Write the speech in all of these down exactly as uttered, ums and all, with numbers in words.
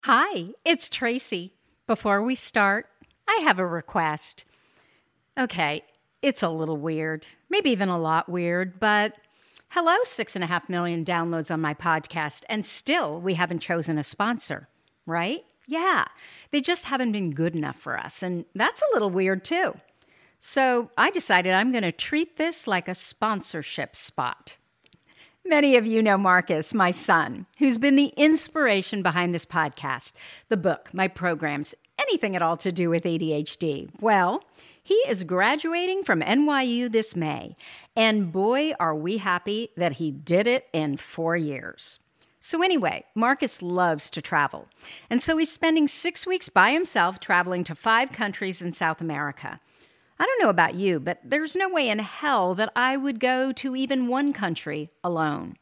Hi, it's Tracy. Before we start, I have a request. Okay, it's a little weird, maybe even a lot weird, but hello, six and a half million downloads on my podcast, and still we haven't chosen a sponsor, right? Yeah, they just haven't been good enough for us, and that's a little weird too. So I decided I'm going to treat this like a sponsorship spot. Many of you know Marcus, my son, who's been the inspiration behind this podcast, the book, my programs, anything at all to do with A D H D. Well, he is graduating from N Y U this May, and boy, are we happy that he did it in four years. So anyway, Marcus loves to travel, and so he's spending six weeks by himself traveling to five countries in South America. I don't know about you, but there's no way in hell that I would go to even one country alone.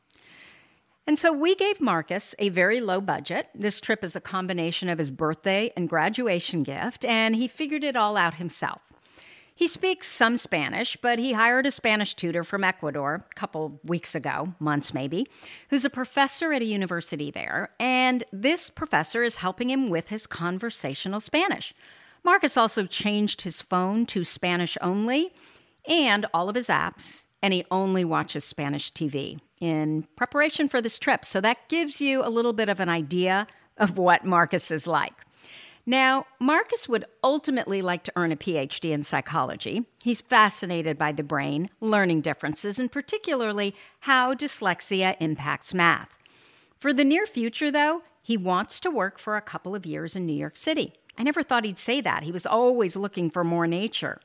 And so we gave Marcus a very low budget. This trip is a combination of his birthday and graduation gift, and he figured it all out himself. He speaks some Spanish, but he hired a Spanish tutor from Ecuador a couple weeks ago, months maybe, who's a professor at a university there, and this professor is helping him with his conversational Spanish. Marcus also changed his phone to Spanish only and all of his apps, and he only watches Spanish T V in preparation for this trip. So that gives you a little bit of an idea of what Marcus is like. Now, Marcus would ultimately like to earn a P H D in psychology. He's fascinated by the brain, learning differences, and particularly how dyslexia impacts math. For the near future, though, he wants to work for a couple of years in New York City. I never thought he'd say that. He was always looking for more nature.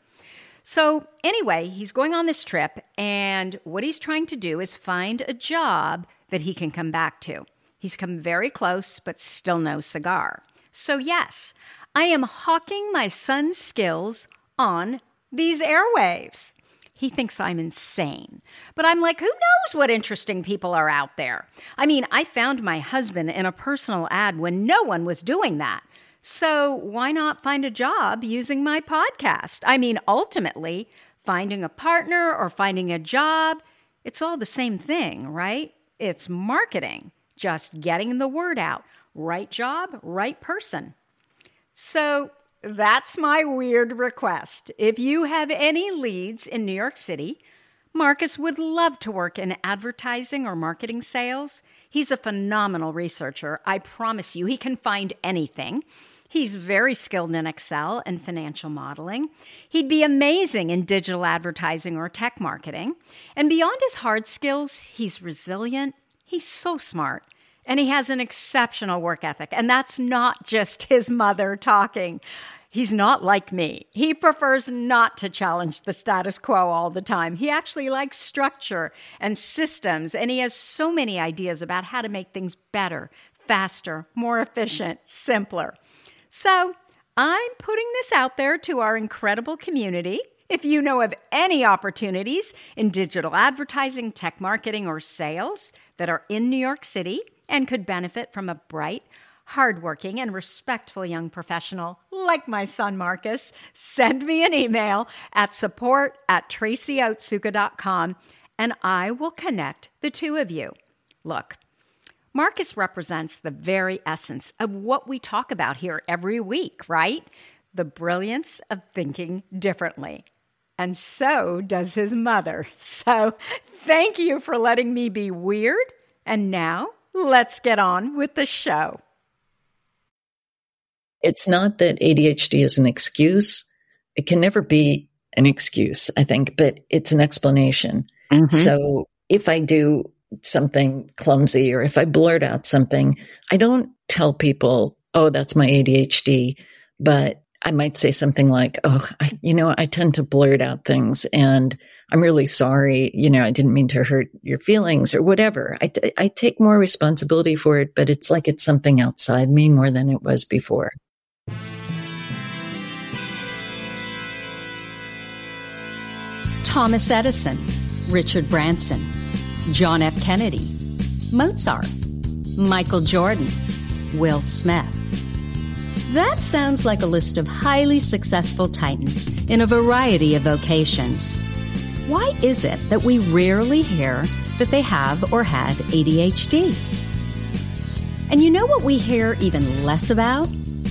So anyway, he's going on this trip, and what he's trying to do is find a job that he can come back to. He's come very close, but still no cigar. So yes, I am hawking my son's skills on these airwaves. He thinks I'm insane. But I'm like, who knows what interesting people are out there? I mean, I found my husband in a personal ad when no one was doing that. So why not find a job using my podcast? I mean, ultimately, finding a partner or finding a job, it's all the same thing, right? It's marketing, just getting the word out. Right job, right person. So that's my weird request. If you have any leads in New York City, Marcus would love to work in advertising or marketing sales. He's a phenomenal researcher. I promise you, he can find anything. He's very skilled in Excel and financial modeling. He'd be amazing in digital advertising or tech marketing. And beyond his hard skills, he's resilient. He's so smart. And he has an exceptional work ethic. And that's not just his mother talking. He's not like me. He prefers not to challenge the status quo all the time. He actually likes structure and systems. And he has so many ideas about how to make things better, faster, more efficient, simpler. So I'm putting this out there to our incredible community. If you know of any opportunities in digital advertising, tech marketing, or sales that are in New York City and could benefit from a bright, hardworking, and respectful young professional like my son Marcus, send me an email at support at tracy otsuka dot com and I will connect the two of you. Look, Marcus represents the very essence of what we talk about here every week, right? The brilliance of thinking differently. And so does his mother. So thank you for letting me be weird. And now let's get on with the show. It's not that A D H D is an excuse. It can never be an excuse, I think, but it's an explanation. Mm-hmm. So if I do something clumsy or if I blurt out something, I don't tell people, oh, that's my A D H D, but I might say something like, oh, I, you know, I tend to blurt out things and I'm really sorry. You know, I didn't mean to hurt your feelings or whatever. I, t- I take more responsibility for it, but it's like it's something outside me more than it was before. Thomas Edison, Richard Branson, John F. Kennedy, Mozart, Michael Jordan, Will Smith. That sounds like a list of highly successful titans in a variety of vocations. Why is it that we rarely hear that they have or had A D H D? And you know what we hear even less about?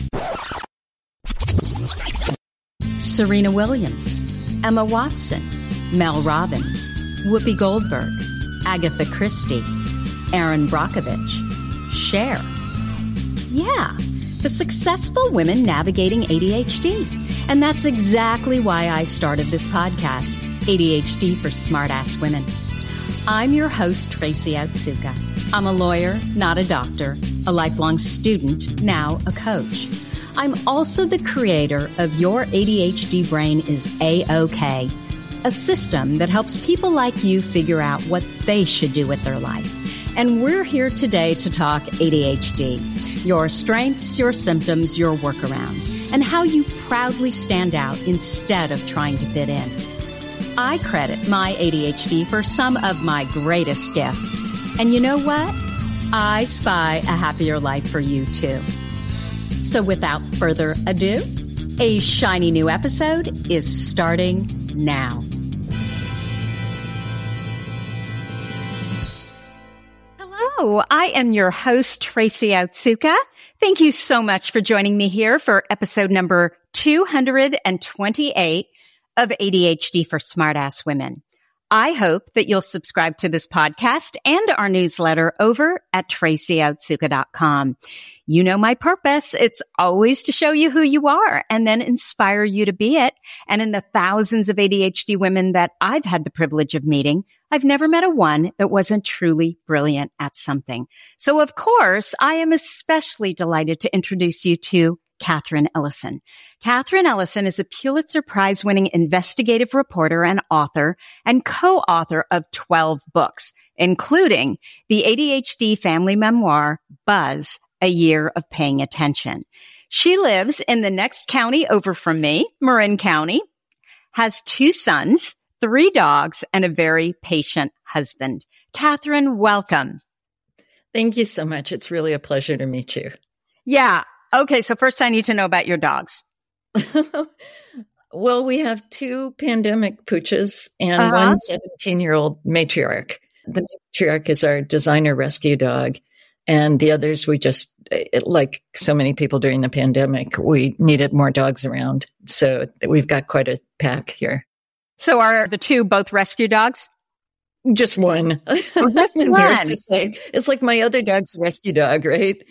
Serena Williams, Emma Watson, Mel Robbins, Whoopi Goldberg, Agatha Christie, Erin Brockovich, Cher. Yeah, the successful women navigating A D H D. And that's exactly why I started this podcast, A D H D for Smartass Women. I'm your host, Tracy Otsuka. I'm a lawyer, not a doctor, a lifelong student, now a coach. I'm also the creator of Your A D H D Brain is A-OK, a system that helps people like you figure out what they should do with their life. And we're here today to talk A D H D, your strengths, your symptoms, your workarounds, and how you proudly stand out instead of trying to fit in. I credit my A D H D for some of my greatest gifts. And you know what? I spy a happier life for you too. So without further ado, a shiny new episode is starting now. Hello, I am your host, Tracy Otsuka. Thank you so much for joining me here for episode number two hundred twenty-eight of A D H D for Smartass Women. I hope that you'll subscribe to this podcast and our newsletter over at tracy otsuka dot com. You know my purpose. It's always to show you who you are and then inspire you to be it. And in the thousands of A D H D women that I've had the privilege of meeting, I've never met a one that wasn't truly brilliant at something. So of course, I am especially delighted to introduce you to Catherine Ellison. Catherine Ellison is a Pulitzer Prize-winning investigative reporter and author and co-author of twelve books, including the A D H D family memoir, Buzz, A Year of Paying Attention. She lives in the next county over from me, Marin County, has two sons, three dogs, and a very patient husband. Catherine, welcome. Thank you so much. It's really a pleasure to meet you. Yeah. Okay, so first I need to know about your dogs. Well, we have two pandemic pooches and uh-huh. one seventeen-year-old matriarch. The matriarch is our designer rescue dog, and the others we just, like so many people during the pandemic, we needed more dogs around. So we've got quite a pack here. So are the two both rescue dogs? Just one. Oh, just one. To say. It's like my other dog's rescue dog, right?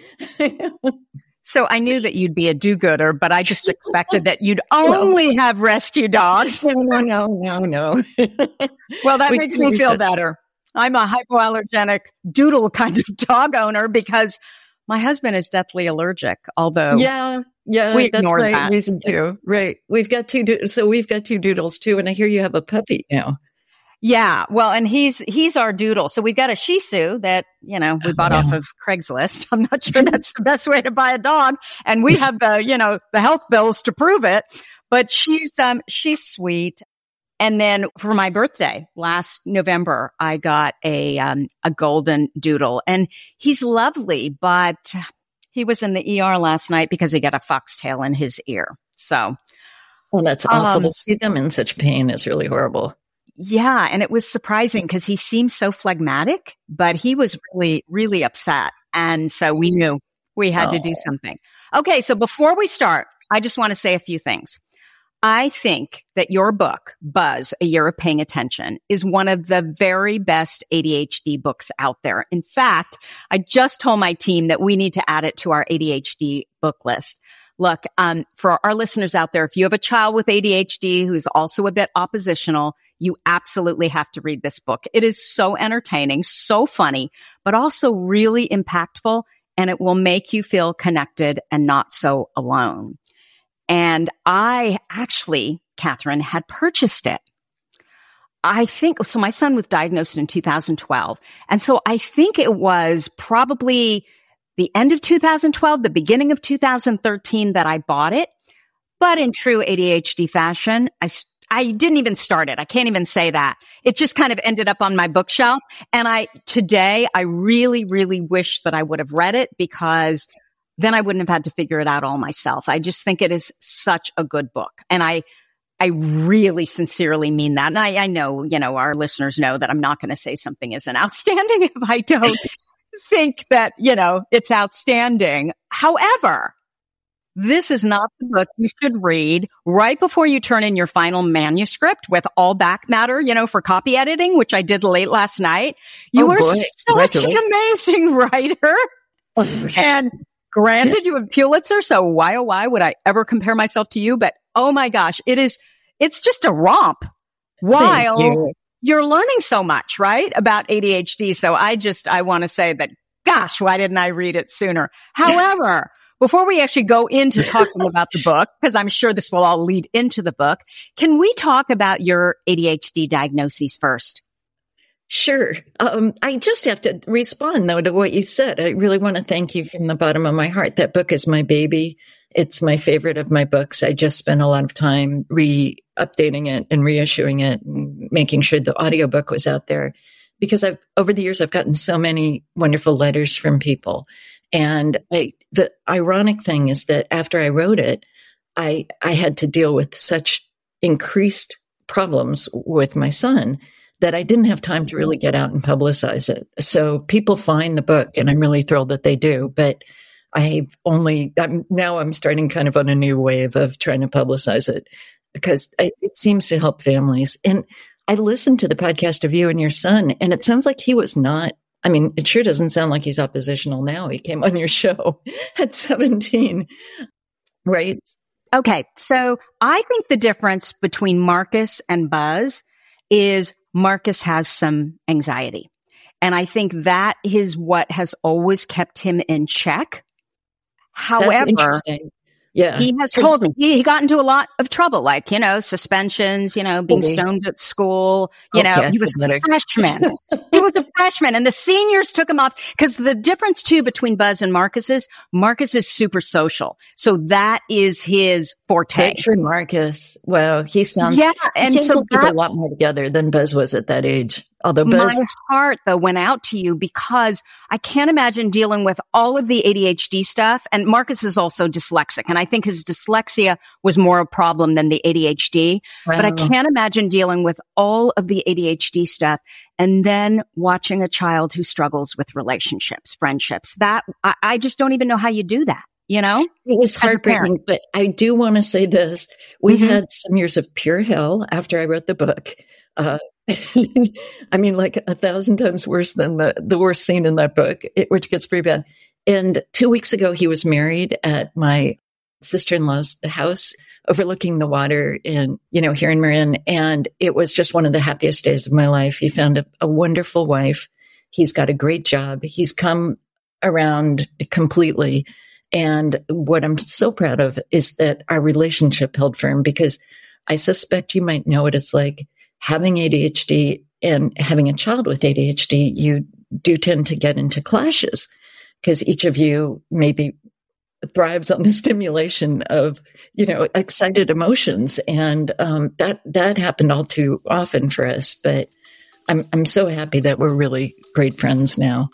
So I knew that you'd be a do-gooder, but I just expected that you'd only have rescue dogs. No, no, no, no, no. Well, that we makes me feel better. I'm a hypoallergenic doodle kind of dog owner because my husband is deathly allergic, although yeah, yeah, we that's ignore my that. reason too. Right. We've got two, do- so we've got two doodles too. And I hear you have a puppy now. Yeah. Well, and he's, he's our doodle. So we've got a Shih Tzu that, you know, we bought oh, yeah. off of Craigslist. I'm not sure that's the best way to buy a dog. And we have the, you know, the health bills to prove it, but she's, um, she's sweet. And then for my birthday last November, I got a, um, a golden doodle and he's lovely, but he was in the E R last night because he got a foxtail in his ear. So. Well, that's awful. Um, to see them in such pain is really horrible. Yeah. And it was surprising because he seemed so phlegmatic, but he was really, really upset. And so we knew we had oh. to do something. Okay. So before we start, I just want to say a few things. I think that your book, Buzz, A Year of Paying Attention, is one of the very best A D H D books out there. In fact, I just told my team that we need to add it to our A D H D book list. Look, um, for our listeners out there, if you have a child with A D H D who's also a bit oppositional, you absolutely have to read this book. It is so entertaining, so funny, but also really impactful, and it will make you feel connected and not so alone. And I actually, Catherine, had purchased it. I think, so my son was diagnosed in two thousand twelve. And so I think it was probably the end of two thousand twelve, the beginning of two thousand thirteen that I bought it. But in true A D H D fashion, I I didn't even start it. I can't even say that. It just kind of ended up on my bookshelf. And I, today, I really, really wish that I would have read it because then I wouldn't have had to figure it out all myself. I just think it is such a good book. And I, I really sincerely mean that. And I, I know, you know, our listeners know that I'm not going to say something isn't outstanding if I don't think that, you know, it's outstanding. However, this is not the book you should read right before you turn in your final manuscript with all back matter, you know, for copy editing, which I did late last night. You Oh, are boy. such an amazing writer. Oh, And granted, you have Pulitzer, so why, oh, why would I ever compare myself to you? But oh my gosh, it is, it's just a romp while you. you're learning so much, right? About A D H D. So I just, I want to say that, gosh, why didn't I read it sooner? However, before we actually go into talking about the book, because I'm sure this will all lead into the book, can we talk about your A D H D diagnoses first? Sure. Um, I just have to respond, though, to what you said. I really want to thank you from the bottom of my heart. That book is my baby. It's my favorite of my books. I just spent a lot of time re-updating it and reissuing it and making sure the audiobook was out there. Because I've, over the years, I've gotten so many wonderful letters from people. And I, the ironic thing is that after I wrote it, I, I had to deal with such increased problems with my son that I didn't have time to really get out and publicize it. So people find the book, and I'm really thrilled that they do. But I've only, I'm, now I'm starting kind of on a new wave of trying to publicize it because I, it seems to help families. And I listened to the podcast of you and your son, and it sounds like he was not, I mean, it sure doesn't sound like he's oppositional now. He came on your show at seventeen, right? Okay. So I think the difference between Marcus and Buzz is Marcus has some anxiety. And I think that is what has always kept him in check. However, yeah, he has told me he, he got into a lot of trouble, like, you know, suspensions, you know, being Okay. stoned at school. You Okay, know, he was a athletic. freshman. He was a freshman, and the seniors took him off because the difference too between Buzz and Marcus is Marcus is super social. So that is his forte. Richard Marcus. Wow, he sounds, Yeah. he And seems so to keep that, a lot more together than Buzz was at that age. Although Buzz, my heart though went out to you because I can't imagine dealing with all of the A D H D stuff. And Marcus is also dyslexic. And I think his dyslexia was more a problem than the A D H D. wow. But I can't imagine dealing with all of the A D H D stuff and then watching a child who struggles with relationships, friendships. That I, I just don't even know how you do that, you know? It was As a parent. heartbreaking, but I do want to say this. We Mhm. had some years of pure hell after I wrote the book. Uh, I mean, like a thousand times worse than the, the worst scene in that book, it, which gets pretty bad. And two weeks ago, he was married at my sister-in-law's house overlooking the water in, you know, here in Marin. And it was just one of the happiest days of my life. He found a, a wonderful wife. He's got a great job. He's come around completely. And what I'm so proud of is that our relationship held firm, because I suspect you might know what it's like having A D H D and having a child with A D H D. You do tend to get into clashes because each of you maybe thrives on the stimulation of, you know, excited emotions. And um, that, that happened all too often for us. But I'm, I'm so happy that we're really great friends now.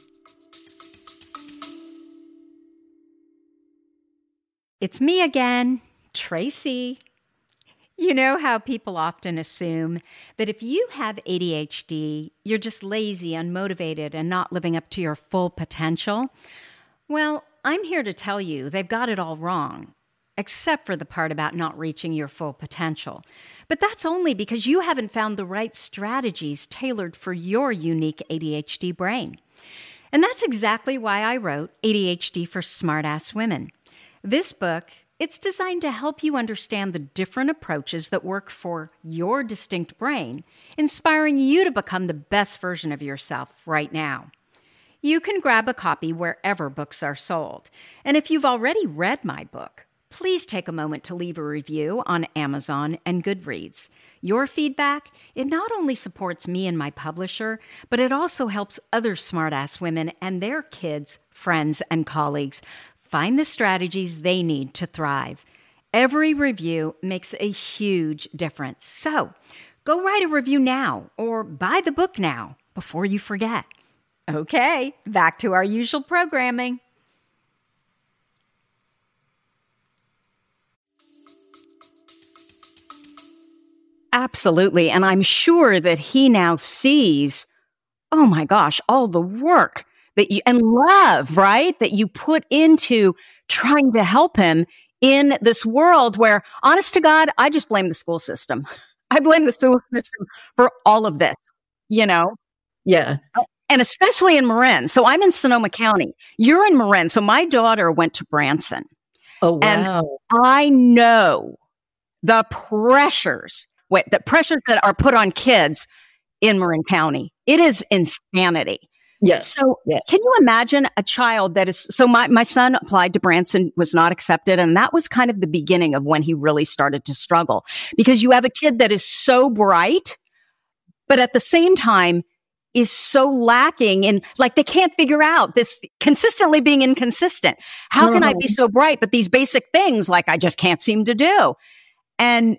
It's me again, Tracy. You know how people often assume that if you have A D H D, you're just lazy, unmotivated, and not living up to your full potential? Well, I'm here to tell you they've got it all wrong, except for the part about not reaching your full potential. But that's only because you haven't found the right strategies tailored for your unique A D H D brain. And that's exactly why I wrote A D H D for Smartass Women. This book, it's designed to help you understand the different approaches that work for your distinct brain, inspiring you to become the best version of yourself right now. You can grab a copy wherever books are sold. And if you've already read my book, please take a moment to leave a review on Amazon and Goodreads. Your feedback, it not only supports me and my publisher, but it also helps other smartass women and their kids, friends, and colleagues find the strategies they need to thrive. Every review makes a huge difference. So go write a review now or buy the book now before you forget. Okay, back to our usual programming. Absolutely. And I'm sure that he now sees, oh my gosh, all the work that you, and love, right? That you put into trying to help him in this world where, honest to God, I just blame the school system. I blame the school system for all of this, you know? Yeah. And especially in Marin. So I'm in Sonoma County. You're in Marin. So my daughter went to Branson. Oh, wow. And I know the pressures, wait, the pressures that are put on kids in Marin County. It is insanity. Yes. So yes. Can you imagine a child that is, so my, my son applied to Branson, was not accepted. And that was kind of the beginning of when he really started to struggle, because you have a kid that is so bright, but at the same time is so lacking in, like, they can't figure out this consistently being inconsistent. How can I be so bright, but these basic things, like, I just can't seem to do? And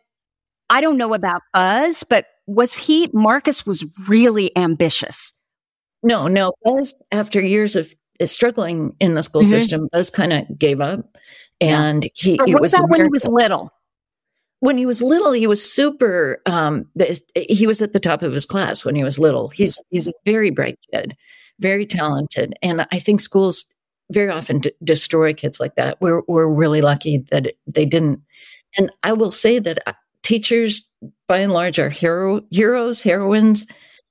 I don't know about Buzz, but was he, Marcus was really ambitious. No, no. Buzz, after years of struggling in the school mm-hmm. system, Buzz kind of gave up. And yeah. he, but it what was about when he was little? When he was little, he was super, um, he was at the top of his class when he was little. He's, he's a very bright kid, very talented. And I think schools very often d- destroy kids like that. We're, we're really lucky that it, they didn't. And I will say that teachers, by and large, are hero, heroes, heroines.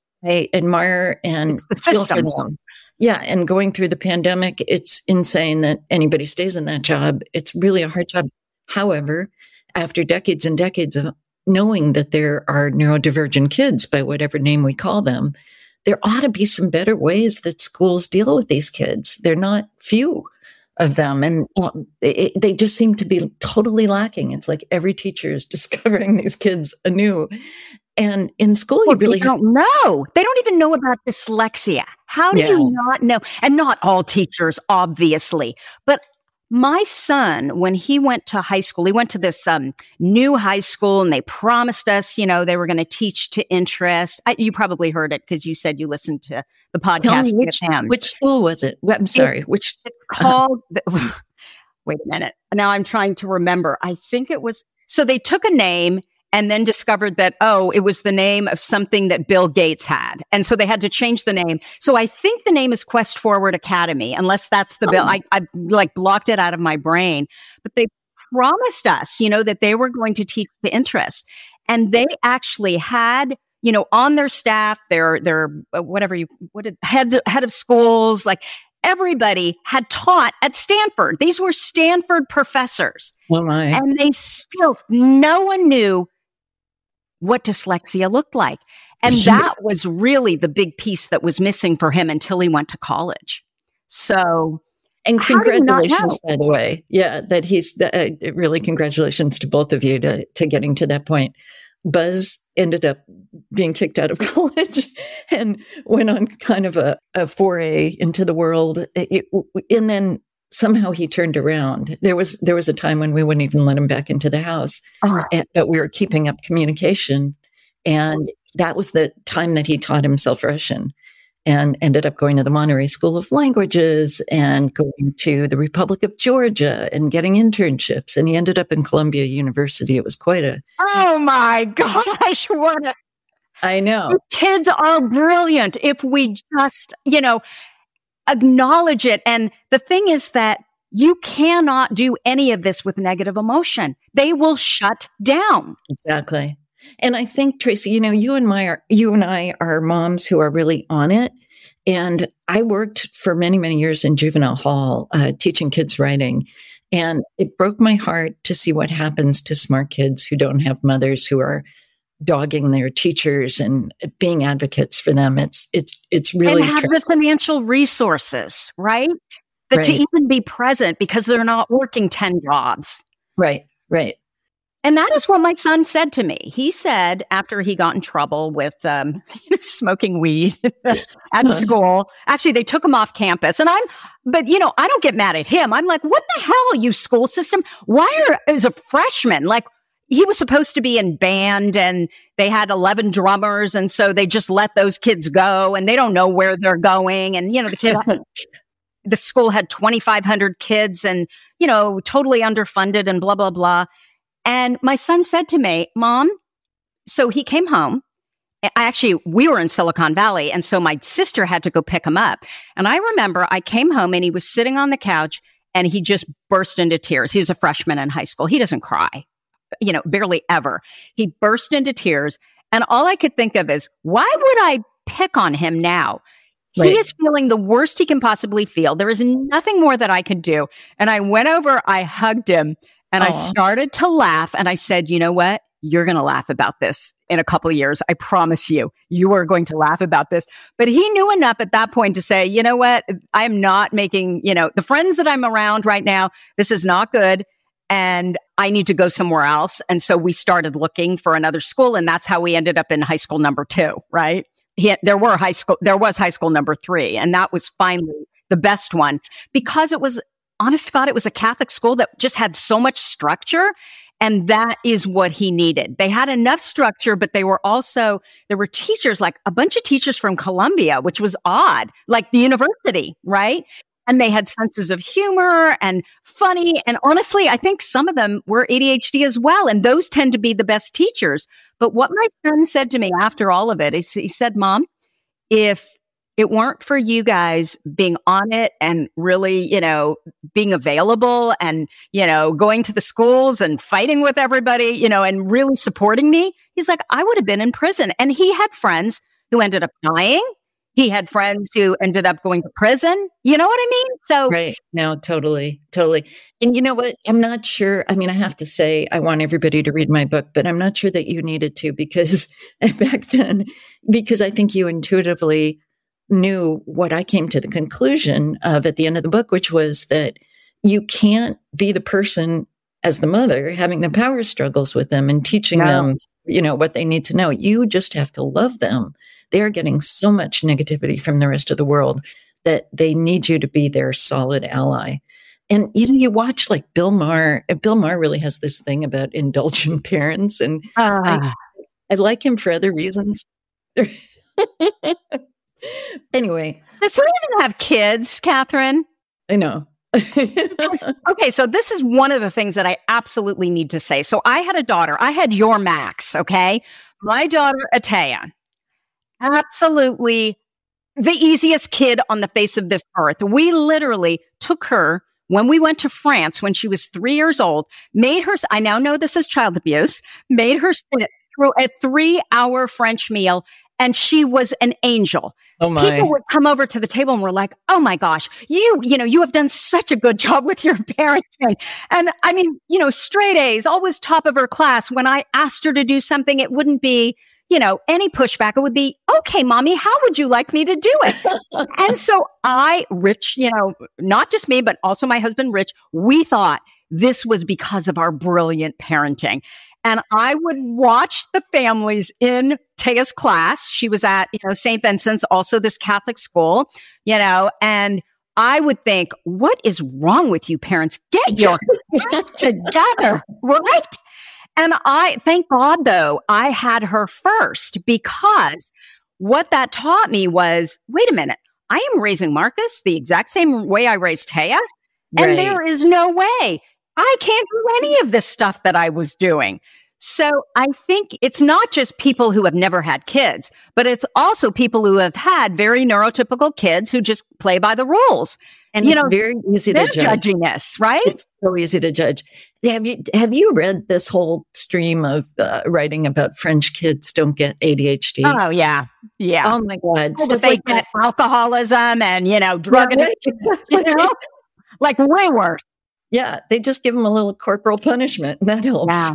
I admire and feel for them. Yeah. And going through the pandemic, it's insane that anybody stays in that job. It's really a hard job. However, after decades and decades of knowing that there are neurodivergent kids, by whatever name we call them, there ought to be some better ways that schools deal with these kids. They're not few of them. And um, it, they just seem to be totally lacking. It's like every teacher is discovering these kids anew. And in school, well, you really they don't know. They don't even know about dyslexia. How do yeah. you not know? And not all teachers, obviously. But my son, when he went to high school, he went to this um, new high school, and they promised us, you know, they were going to teach to interest. I, you probably heard it because you said you listened to the podcast. Tell me which, with him. Which school was it? I'm sorry. It, which it's called? The, wait a minute. Now I'm trying to remember. I think it was. So they took a name and then discovered that, oh, it was the name of something that Bill Gates had. And so they had to change the name. So I think the name is Quest Forward Academy, unless that's the oh. bill. I, I like blocked it out of my brain. But they promised us, you know, that they were going to teach the interest. And they actually had, you know, on their staff, their, their, uh, whatever you, what did, heads, head of schools, like everybody had taught at Stanford. These were Stanford professors. Oh my. And they still, no one knew what dyslexia looked like. And that was really the big piece that was missing for him until he went to college. So, and congratulations, by the way. Yeah, that he's uh, really congratulations to both of you to, to getting to that point. Buzz ended up being kicked out of college and went on kind of a, a foray into the world. It, it, and then somehow he turned around. There was there was a time when we wouldn't even let him back into the house, oh. and, but we were keeping up communication. And that was the time that he taught himself Russian and ended up going to the Monterey School of Languages and going to the Republic of Georgia and getting internships. And he ended up in Columbia University. It was quite a... Oh my gosh, what a... I know. Kids are brilliant if we just, you know... acknowledge it. And the thing is that you cannot do any of this with negative emotion. They will shut down. Exactly. And I think, Tracy, you know, you and my, are, you and I are moms who are really on it. And I worked for many, many years in juvenile hall, uh, teaching kids writing. And it broke my heart to see what happens to smart kids who don't have mothers, who are dogging their teachers and being advocates for them. It's, it's, it's really and have tra- the financial resources, right? That right. to even be present because they're not working ten jobs. Right. Right. And that is what my son said to me. He said after he got in trouble with um, you know, smoking weed at school, actually they took him off campus. And I'm, but you know, I don't get mad at him. I'm like, what the hell, you school system? Why are, as a freshman, like, he was supposed to be in band and they had eleven drummers. And so they just let those kids go and they don't know where they're going. And, you know, the kids, the school had twenty-five hundred kids and, you know, totally underfunded and blah, blah, blah. And my son said to me, Mom, so he came home I actually, we were in Silicon Valley. And so my sister had to go pick him up. And I remember I came home and he was sitting on the couch and he just burst into tears. He was a freshman in high school. He doesn't cry, you know, barely ever. He burst into tears. And all I could think of is, why would I pick on him now? Right. He is feeling the worst he can possibly feel. There is nothing more that I could do. And I went over, I hugged him, and Aww. I started to laugh. And I said, you know what? You're going to laugh about this in a couple of years. I promise you, you are going to laugh about this. But he knew enough at that point to say, you know what? I'm not making, you know, the friends that I'm around right now, this is not good. And I need to go somewhere else. And so we started looking for another school. And that's how we ended up in high school number two, right? He, there were high school, there was high school number three. And that was finally the best one because it was, honest to God, it was a Catholic school that just had so much structure. And that is what he needed. They had enough structure, but they were also, there were teachers, like a bunch of teachers from Columbia, which was odd, like the university, right? And they had senses of humor and funny. And honestly, I think some of them were A D H D as well. And those tend to be the best teachers. But what my son said to me after all of it is he said, Mom, if it weren't for you guys being on it and really, you know, being available and, you know, going to the schools and fighting with everybody, you know, and really supporting me, he's like, I would have been in prison. And he had friends who ended up dying. He had friends who ended up going to prison. You know what I mean? So, right. No, totally, totally. And you know what? I'm not sure. I mean, I have to say, I want everybody to read my book, but I'm not sure that you needed to because back then, because I think you intuitively knew what I came to the conclusion of at the end of the book, which was that you can't be the person as the mother having the power struggles with them and teaching no. them, you know, what they need to know. You just have to love them. They're getting so much negativity from the rest of the world that they need you to be their solid ally. And, you know, you watch like Bill Maher. Bill Maher really has this thing about indulgent parents. And uh. I, I like him for other reasons. Anyway. Does he even have kids, Catherine? I know. Okay, so this is one of the things that I absolutely need to say. So I had a daughter. I had your Max, okay? My daughter, Atea. Absolutely the easiest kid on the face of this earth. We literally took her when we went to France when she was three years old, made her, I now know this is child abuse, made her sit through a three hour French meal, and she was an angel. Oh my. People would come over to the table and were like, oh my gosh, you, you know, you have done such a good job with your parenting. And I mean, you know, straight A's, always top of her class. When I asked her to do something, it wouldn't be, you know, any pushback. It would be, okay, mommy, how would you like me to do it? And so I, Rich, you know, not just me, but also my husband, Rich, we thought this was because of our brilliant parenting. And I would watch the families in Taya's class. She was at, you know, Saint Vincent's, also this Catholic school, you know, and I would think, what is wrong with you parents? Get your shit together, right? And I, thank God though, I had her first, because what that taught me was, wait a minute, I am raising Marcus the exact same way I raised Taya. And right. there is no way I can't do any of this stuff that I was doing. So I think it's not just people who have never had kids, but it's also people who have had very neurotypical kids who just play by the rules. And you know, very easy to judge. Judging us, right? It's so easy to judge. Have you have you read this whole stream of uh, writing about French kids don't get A D H D? Oh yeah, yeah. Oh my God, oh, stuff they like get that. Alcoholism and you know drug right. addiction, you know, like way worse. Yeah, they just give them a little corporal punishment, and that helps. Yeah.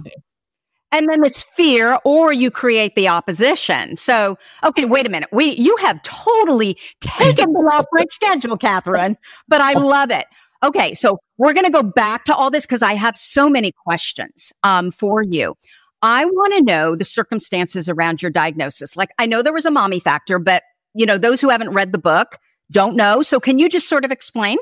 And then it's fear, or you create the opposition. So, okay, wait a minute. We, you have totally taken the off my schedule, Catherine, but I love it. Okay, so we're going to go back to all this because I have so many questions um, for you. I want to know the circumstances around your diagnosis. Like, I know there was a mommy factor, but you know, those who haven't read the book don't know. So, can you just sort of explain?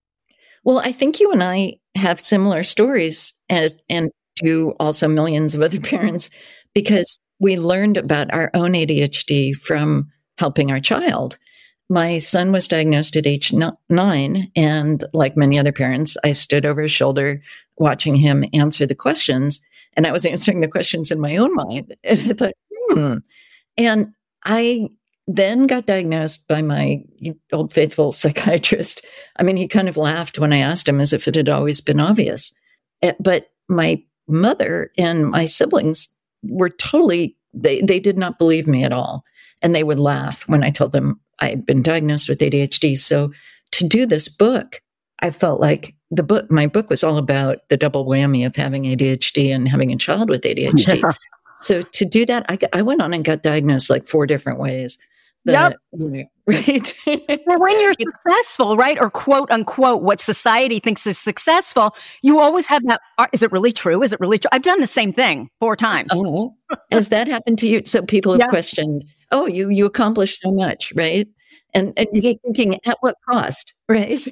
Well, I think you and I have similar stories, as and to also millions of other parents, because we learned about our own A D H D from helping our child. My son was diagnosed at age nine, and like many other parents, I stood over his shoulder watching him answer the questions, and I was answering the questions in my own mind. And I thought, hmm. And I then got diagnosed by my old faithful psychiatrist. I mean, he kind of laughed when I asked him as if it had always been obvious. But my mother and my siblings were totally, they, they did not believe me at all. And they would laugh when I told them I had been diagnosed with A D H D. So to do this book, I felt like the book, my book was all about the double whammy of having A D H D and having a child with A D H D. Yeah. So to do that, I, I went on and got diagnosed like four different ways. The, yep. You know, right. Well, when you're successful, right, or quote unquote, what society thinks is successful, you always have that. Is it really true? Is it really true? I've done the same thing four times. Oh, has that happened to you? So people have yeah. questioned, oh, you, you accomplished so much, right? And, and you're thinking, at what cost, right?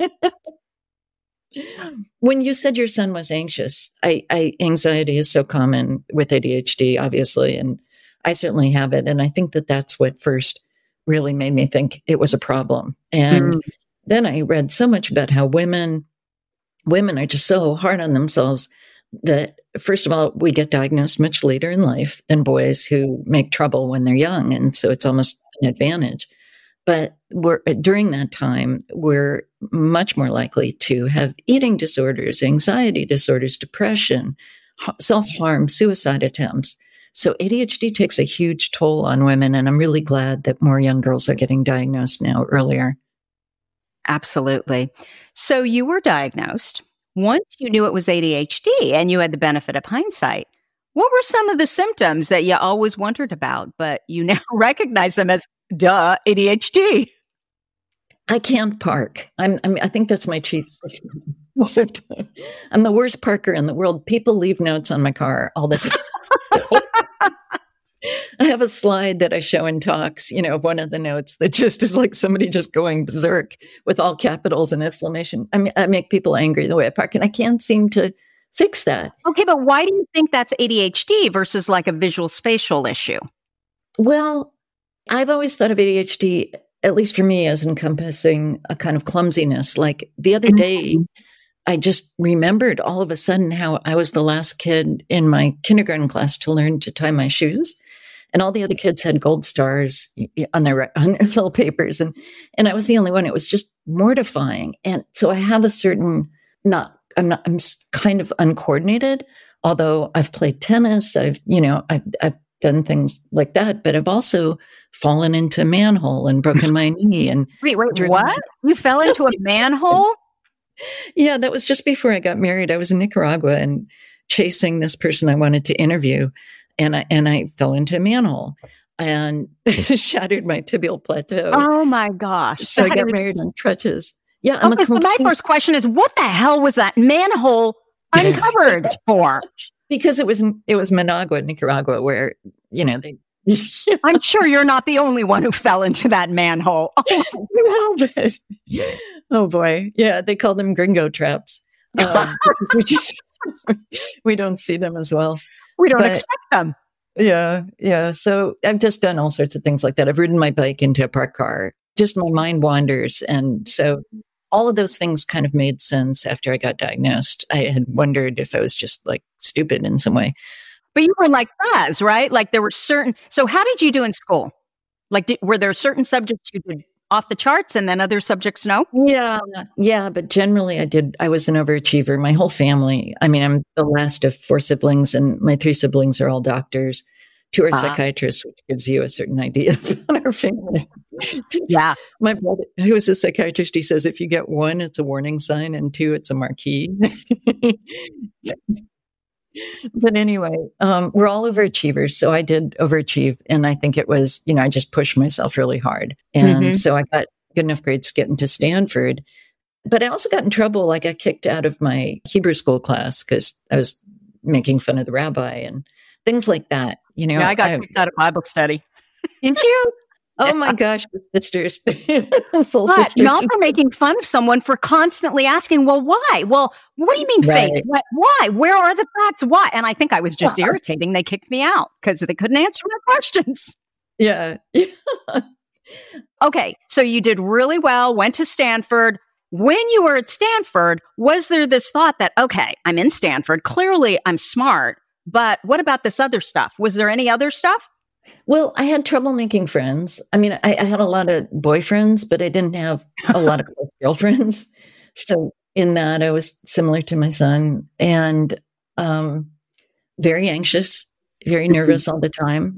When you said your son was anxious, I, I anxiety is so common with A D H D, obviously, and I certainly have it. And I think that that's what first really made me think it was a problem. And mm. then I read so much about how women, women are just so hard on themselves that, first of all, we get diagnosed much later in life than boys who make trouble when they're young. And so it's almost an advantage. But we're, during that time, we're much more likely to have eating disorders, anxiety disorders, depression, self-harm, suicide attempts. So A D H D takes a huge toll on women, and I'm really glad that more young girls are getting diagnosed now earlier. Absolutely. So you were diagnosed. Once you knew it was A D H D and you had the benefit of hindsight, what were some of the symptoms that you always wondered about, but you now recognize them as, duh, A D H D? I can't park. I'm, I'm, I think that's my chief system. I'm the worst parker in the world. People leave notes on my car all the time. I have a slide that I show in talks, you know, one of the notes that just is like somebody just going berserk with all capitals and exclamation. I mean, I make people angry the way I park, and I can't seem to fix that. Okay, but why do you think that's A D H D versus like a visual spatial issue? Well, I've always thought of A D H D, at least for me, as encompassing a kind of clumsiness. Like the other day, I just remembered all of a sudden how I was the last kid in my kindergarten class to learn to tie my shoes. And all the other kids had gold stars on their, on their little papers. And, and I was the only one. It was just mortifying. And so I have a certain, not, I'm not, I'm kind of uncoordinated, although I've played tennis. I've, you know, I've, I've done things like that, but I've also fallen into a manhole and broken my knee. And wait, wait, what? You fell into a manhole? Yeah, that was just before I got married. I was in Nicaragua and chasing this person I wanted to interview. And I, and I fell into a manhole and shattered my tibial plateau. Oh my gosh. So that I got married on crutches. Yeah. I'm okay, so my first question is, what the hell was that manhole uncovered for? Because it was, it was Managua, Nicaragua, where, you know, they, I'm sure you're not the only one who fell into that manhole. Oh, but, oh boy. Yeah. They call them gringo traps. Um, we just, we don't see them as well. We don't but, expect them. Yeah. Yeah. So I've just done all sorts of things like that. I've ridden my bike into a parked car. Just my mind wanders. And so all of those things kind of made sense after I got diagnosed. I had wondered if I was just like stupid in some way. But you were like us, right? Like there were certain, so how did you do in school? Like, did, were there certain subjects you did off the charts and then other subjects no? Yeah. Yeah. But generally I did, I was an overachiever. My whole family, I mean, I'm the last of four siblings and my three siblings are all doctors. Two are uh, psychiatrists, which gives you a certain idea about our family. Yeah. My brother, who is a psychiatrist, he says, if you get one, it's a warning sign, and two, it's a marquee. But anyway, um, we're all overachievers. So I did overachieve. And I think it was, you know, I just pushed myself really hard. And mm-hmm. so I got good enough grades to get into Stanford. But I also got in trouble. I got kicked out of my Hebrew school class because I was making fun of the rabbi and things like that. You know, yeah, I got I, kicked out of Bible study. Did you? Oh yeah. My gosh, sisters. Soul but sisters. Not for making fun of someone for constantly asking, well, why? Well, what do you mean right. faith? What, why? Where are the facts? Why? And I think I was just yeah. irritating. They kicked me out because they couldn't answer my questions. Yeah. Okay. So you did really well, went to Stanford. When you were at Stanford, was there this thought that, okay, I'm in Stanford. Clearly I'm smart, but what about this other stuff? Was there any other stuff? Well, I had trouble making friends. I mean, I, I had a lot of boyfriends, but I didn't have a lot of close girlfriends. So in that, I was similar to my son and um, very anxious, very nervous all the time.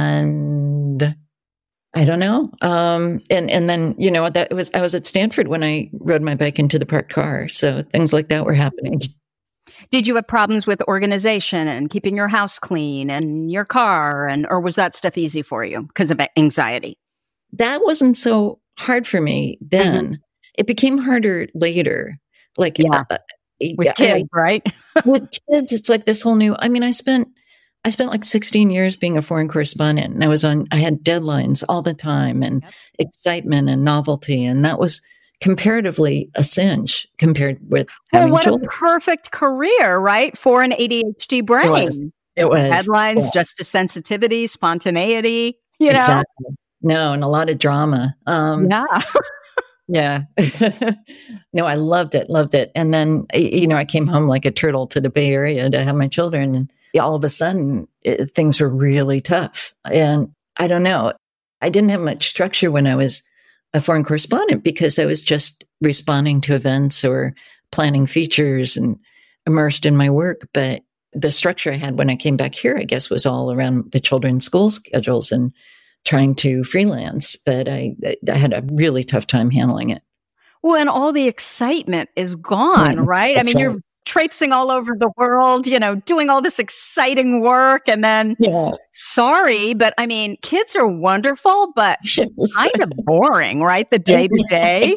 And I don't know. Um, and, and then, you know, that was, I was at Stanford when I rode my bike into the parked car. So things like that were happening. Did you have problems with organization and keeping your house clean and your car? And, or was that stuff easy for you because of anxiety? That wasn't so hard for me then. Mm-hmm. It became harder later. Like, yeah. uh, with kids, I, right? with kids, it's like this whole new, I mean, I spent, I spent like sixteen years being a foreign correspondent, and I was on, I had deadlines all the time and yep. excitement and novelty. And that was comparatively a cinch compared with well, having what children. A perfect career, right? For an A D H D brain. It was. It was. Headlines, yeah. Justice sensitivity, spontaneity, you know? Exactly. No, and a lot of drama. Um, yeah. yeah. No, I loved it. Loved it. And then, you know, I came home like a turtle to the Bay Area to have my children. And all of a sudden, it, things were really tough. And I don't know. I didn't have much structure when I was a foreign correspondent because I was just responding to events or planning features and immersed in my work. But the structure I had when I came back here, I guess, was all around the children's school schedules and trying to freelance. But I, I had a really tough time handling it. Well, and all the excitement is gone, mm, right? I mean, right. You're traipsing all over the world, you know, doing all this exciting work. And then, yeah. sorry, but I mean, kids are wonderful, but yes. kind of boring, right? The day to day.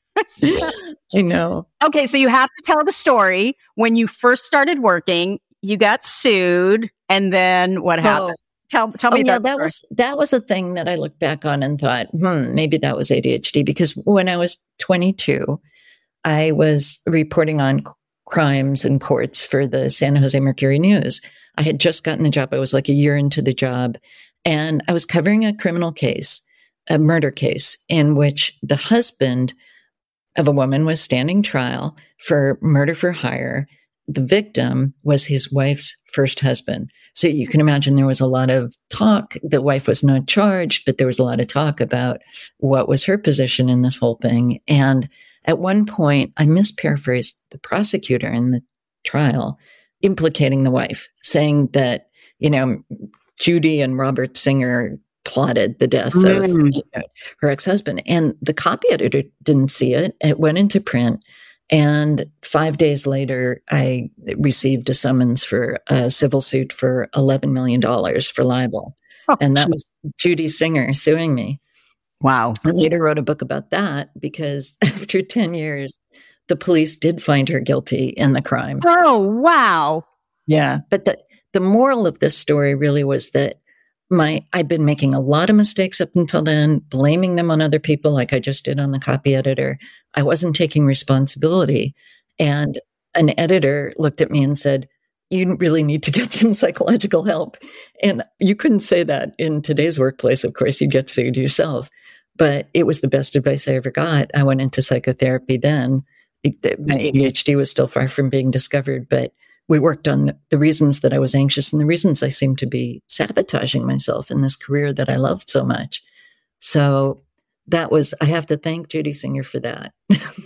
I know. Okay, so you have to tell the story. When you first started working, you got sued, and then what happened? Oh. Tell, tell me oh, that. Yeah, that was that was a thing that I looked back on and thought, hmm, maybe that was A D H D. Because when I was twenty-two, I was reporting on crimes in courts for the San Jose Mercury News. I had just gotten the job. I was like a year into the job, and I was covering a criminal case, a murder case, in which the husband of a woman was standing trial for murder for hire. The victim was his wife's first husband. So you can imagine there was a lot of talk. The wife was not charged, but there was a lot of talk about what was her position in this whole thing. And at one point, I misparaphrased the prosecutor in the trial, implicating the wife, saying that, you know, Judy and Robert Singer plotted the death mm. of you know, her ex-husband. And the copy editor didn't see it. It went into print. And five days later, I received a summons for a civil suit for eleven million dollars for libel. Oh, and that was Judy Singer suing me. Wow. I later wrote a book about that because after ten years, the police did find her guilty in the crime. Oh, wow. Yeah. But the, the moral of this story really was that my I'd been making a lot of mistakes up until then, blaming them on other people like I just did on the copy editor. I wasn't taking responsibility. And an editor looked at me and said, you really need to get some psychological help. And you couldn't say that in today's workplace. Of course, you'd get sued yourself. But it was the best advice I ever got. I went into psychotherapy then. My A D H D was still far from being discovered, but we worked on the, the reasons that I was anxious and the reasons I seemed to be sabotaging myself in this career that I loved so much. So that was, I have to thank Judy Singer for that.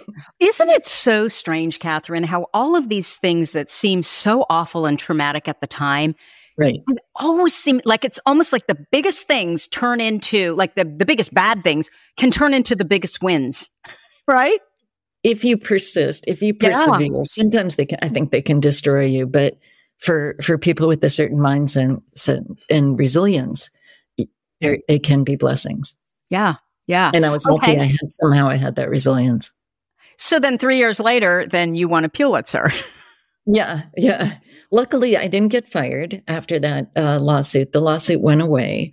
Isn't it so strange, Catherine, how all of these things that seem so awful and traumatic at the time, right, always seem like it's almost like the biggest things turn into, like the, the biggest bad things can turn into the biggest wins, right? If you persist, if you persevere, yeah. sometimes they can, I think they can destroy you. But for, for people with a certain mindset and, and resilience, it, it can be blessings. Yeah. Yeah. And I was lucky okay. I had, somehow I had that resilience. So then three years later, then you won a Pulitzer. yeah. Yeah. Luckily, I didn't get fired after that uh, lawsuit. The lawsuit went away.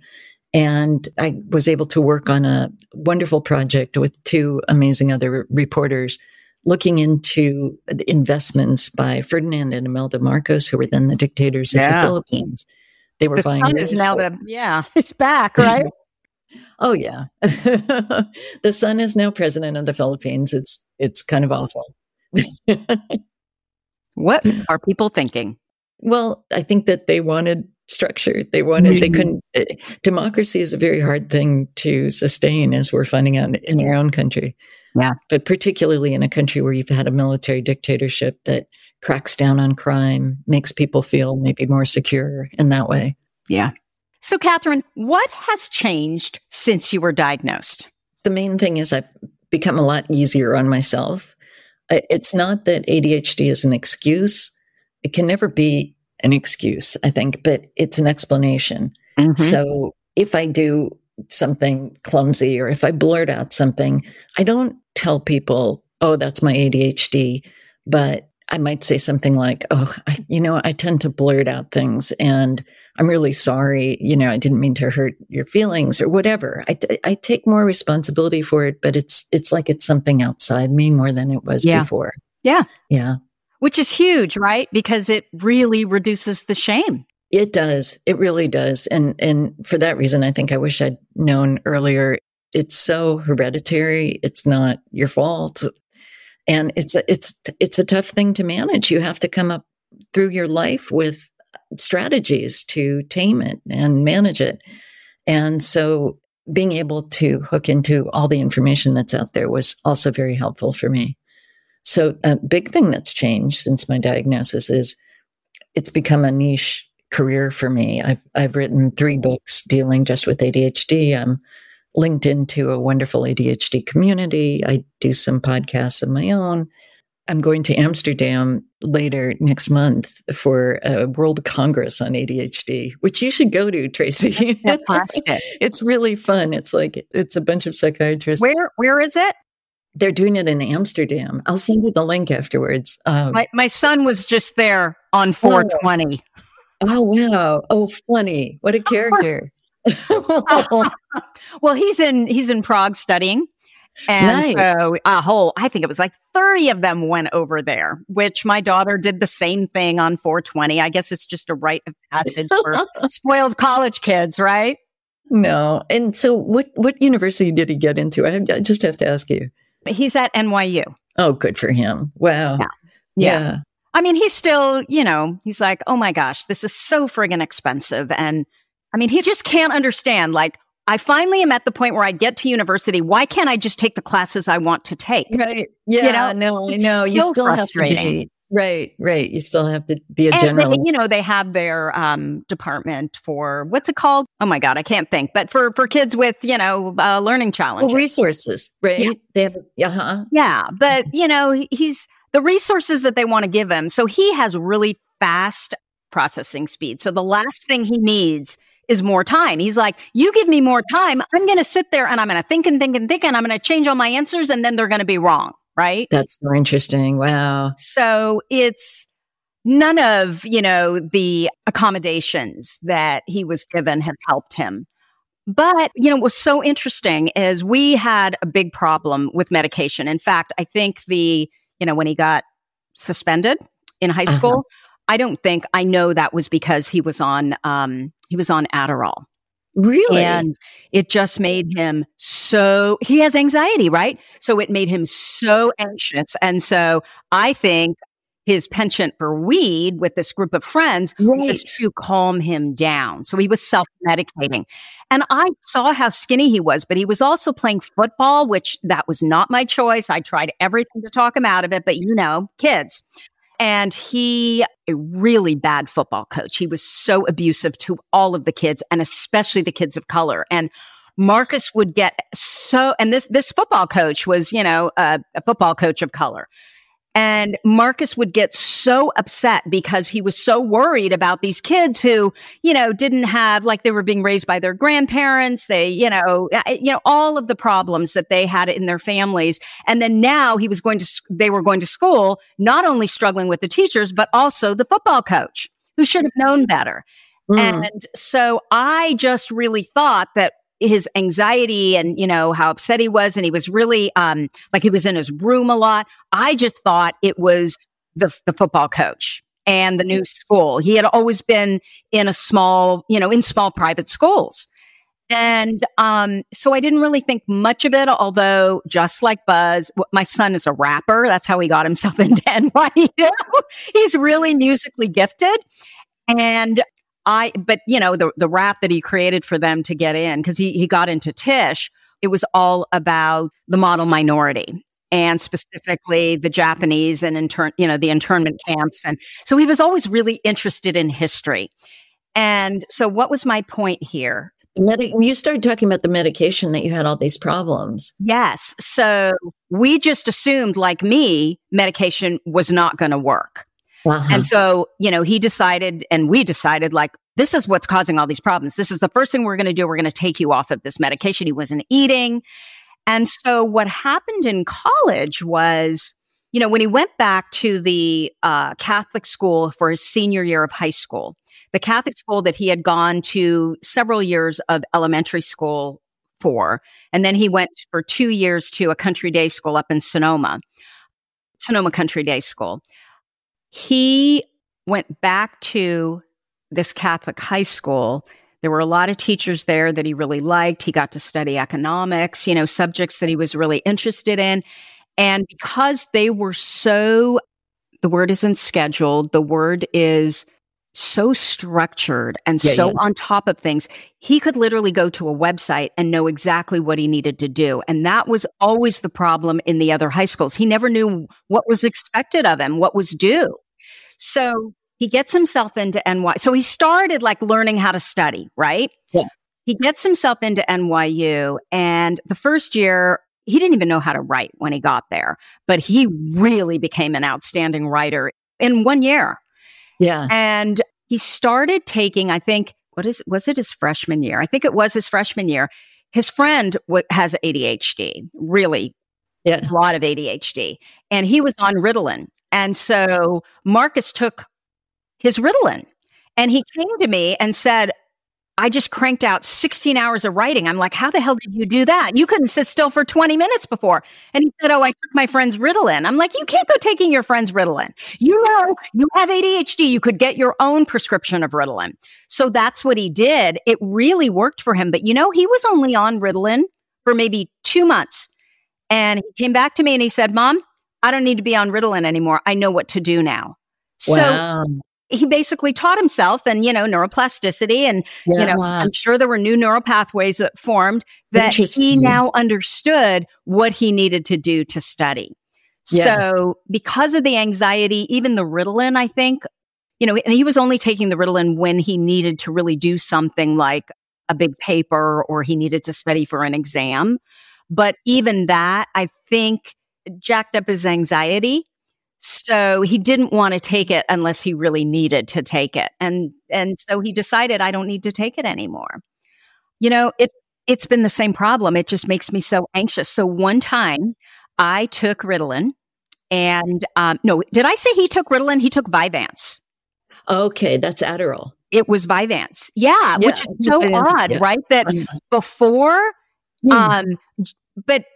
And I was able to work on a wonderful project with two amazing other reporters looking into the investments by Ferdinand and Imelda Marcos, who were then the dictators yeah. of the Philippines. They were the buying. Sun is now the, yeah, it's back, right? Oh, yeah. The Sun is now president of the Philippines. It's it's kind of awful. What are people thinking? Well, I think that they wanted structure. They wanted, they couldn't, democracy is a very hard thing to sustain, as we're finding out in our own country. Yeah. But particularly in a country where you've had a military dictatorship that cracks down on crime, makes people feel maybe more secure in that way. Yeah. So, Catherine, what has changed since you were diagnosed? The main thing is I've become a lot easier on myself. It's not that A D H D is an excuse. It can never be an excuse, I think, but it's an explanation. Mm-hmm. So if I do something clumsy or if I blurt out something, I don't tell people, oh, that's my A D H D, but I might say something like, oh, I, you know, I tend to blurt out things and I'm really sorry. You know, I didn't mean to hurt your feelings or whatever. I, t- I take more responsibility for it, but it's, it's like it's something outside me more than it was yeah. before. Yeah. Yeah. Which is huge, right? Because it really reduces the shame. It does. It really does. And, and for that reason, I think I wish I'd known earlier. It's so hereditary. It's not your fault. And it's a, it's, it's a tough thing to manage. You have to come up through your life with strategies to tame it and manage it. And so being able to hook into all the information that's out there was also very helpful for me. So a big thing that's changed since my diagnosis is it's become a niche career for me. I've, I've written three books dealing just with A D H D. I'm linked into a wonderful A D H D community. I do some podcasts of my own. I'm going to Amsterdam later next month for a World Congress on A D H D, which you should go to, Tracy. It's really fun. It's like, it's a bunch of psychiatrists. Where, where is it? They're doing it in Amsterdam. I'll send you the link afterwards. Um, my, my son was just there on four twenty. Oh, wow. Oh, funny. What a character. Well, he's in, he's in Prague studying. And nice. So a whole, I think it was like thirty of them went over there, which my daughter did the same thing on four twenty. I guess it's just a rite of passage for spoiled college kids, right? No. And so what, what university did he get into? I, have, I just have to ask you. He's at N Y U. Oh, good for him. Wow. Yeah. Yeah. yeah. I mean, he's still, you know, he's like, oh my gosh, this is so friggin' expensive. And I mean, he just can't understand. Like, I finally am at the point where I get to university. Why can't I just take the classes I want to take? Right. Yeah. You know, no, I know. You still have to be. Right, right. You still have to be a generalist. They, you know, they have their um, department for, what's it called? Oh my God, I can't think. But for, for kids with, you know, uh, learning challenges. Well, resources, right? Yeah. They have, uh-huh. Yeah. But, you know, he's the resources that they want to give him. So he has really fast processing speed. So the last thing he needs is more time. He's like, you give me more time, I'm going to sit there and I'm going to think and think and think, and I'm going to change all my answers, and then they're going to be wrong. Right? That's so interesting. Wow. So it's none of, you know, the accommodations that he was given have helped him. But, you know, what was so interesting is we had a big problem with medication. In fact, I think the, you know, when he got suspended in high school, uh-huh. I don't think, I know that was because he was on, um, he was on Adderall. Really? And it just made him so, he has anxiety, right? So it made him so anxious. And so I think his penchant for weed with this group of friends right. was to calm him down. So he was self-medicating. And I saw how skinny he was, but he was also playing football, which that was not my choice. I tried everything to talk him out of it, but you know, kids. And he, a really bad football coach. He was so abusive to all of the kids, and especially the kids of color. And Marcus would get so, and this, this football coach was, you know, a, a football coach of color. And Marcus would get so upset because he was so worried about these kids who, you know, didn't have, like, they were being raised by their grandparents. They, you know, you know, all of the problems that they had in their families. And then now he was going to, they were going to school, not only struggling with the teachers, but also the football coach who should have known better. Mm. And so I just really thought that his anxiety and, you know, how upset he was. And he was really, um, like he was in his room a lot. I just thought it was the, the football coach and the new school. He had always been in a small, you know, in small private schools. And, um, so I didn't really think much of it, although just like Buzz, my son is a rapper. That's how he got himself into N Y U. He's really musically gifted. And I, but you know, the, the rap that he created for them to get in, because he, he got into Tisch, it was all about the model minority and specifically the Japanese and intern, you know, the internment camps. And so he was always really interested in history. And so what was my point here? The medi- you started talking about the medication that you had all these problems. Yes. So we just assumed, like me, medication was not going to work. Uh-huh. And so, you know, he decided and we decided, like, this is what's causing all these problems. This is the first thing we're going to do. We're going to take you off of this medication. He wasn't eating. And so what happened in college was, you know, when he went back to the uh, Catholic school for his senior year of high school, the Catholic school that he had gone to several years of elementary school for, and then he went for two years to a country day school up in Sonoma, Sonoma Country Day School. He went back to this Catholic high school. There were a lot of teachers there that he really liked. He got to study economics, you know, subjects that he was really interested in. And because they were so, the word isn't scheduled, the word is so structured and yeah, so yeah. on top of things, he could literally go to a website and know exactly what he needed to do. And that was always the problem in the other high schools. He never knew what was expected of him, what was due. So he gets himself into N Y U. So he started like learning how to study, right? Yeah. He gets himself into N Y U. And the first year, he didn't even know how to write when he got there, but he really became an outstanding writer in one year. Yeah. And he started taking, I think, what is, was it his freshman year? I think it was his freshman year. His friend w- has A D H D, really yeah. a lot of A D H D. And he was on Ritalin. And so Marcus took his Ritalin and he came to me and said, I just cranked out sixteen hours of writing. I'm like, how the hell did you do that? You couldn't sit still for twenty minutes before. And he said, oh, I took my friend's Ritalin. I'm like, you can't go taking your friend's Ritalin. You know, you have A D H D. You could get your own prescription of Ritalin. So that's what he did. It really worked for him. But you know, he was only on Ritalin for maybe two months. And he came back to me and he said, Mom, I don't need to be on Ritalin anymore. I know what to do now. Wow. So he basically taught himself and, you know, neuroplasticity and, yeah. you know, I'm sure there were new neural pathways that formed that he now understood what he needed to do to study. Yeah. So because of the anxiety, even the Ritalin, I think, you know, and he was only taking the Ritalin when he needed to really do something like a big paper or he needed to study for an exam. But even that, I think, jacked up his anxiety. So he didn't want to take it unless he really needed to take it. And and so he decided, I don't need to take it anymore. You know, it, it's been the same problem. It just makes me so anxious. So one time I took Ritalin and, um, no, did I say he took Ritalin? He took Vyvanse. Okay, that's Adderall. It was Vyvanse. Yeah, yeah, which is so Vyvanse, odd, yeah. right? That before, mm. um, but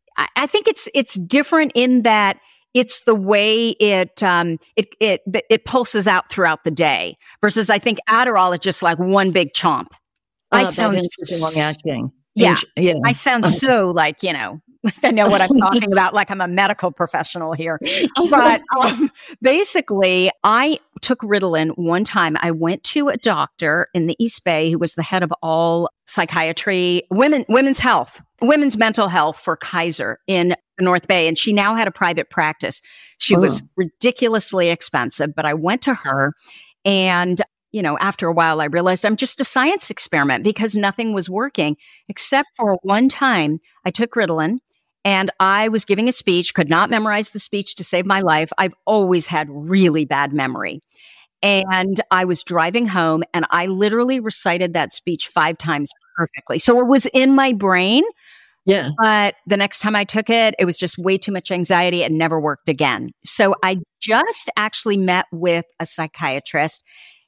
I think it's it's different in that it's the way it um it it it pulses out throughout the day versus I think Adderall is just like one big chomp. Uh, I sound long acting. Yeah, yeah. I sound so like, you know, I know what I'm talking about, like I'm a medical professional here. But um, basically, I took Ritalin one time. I went to a doctor in the East Bay who was the head of all psychiatry, women, women's health, women's mental health for Kaiser in the North Bay. And she now had a private practice. She oh. was ridiculously expensive, but I went to her and you know, after a while, I realized I'm just a science experiment because nothing was working except for one time I took Ritalin and I was giving a speech, could not memorize the speech to save my life. I've always had really bad memory. And I was driving home and I literally recited that speech five times perfectly. So it was in my brain. Yeah. But the next time I took it, it was just way too much anxiety. It never worked again. So I just actually met with a psychiatrist.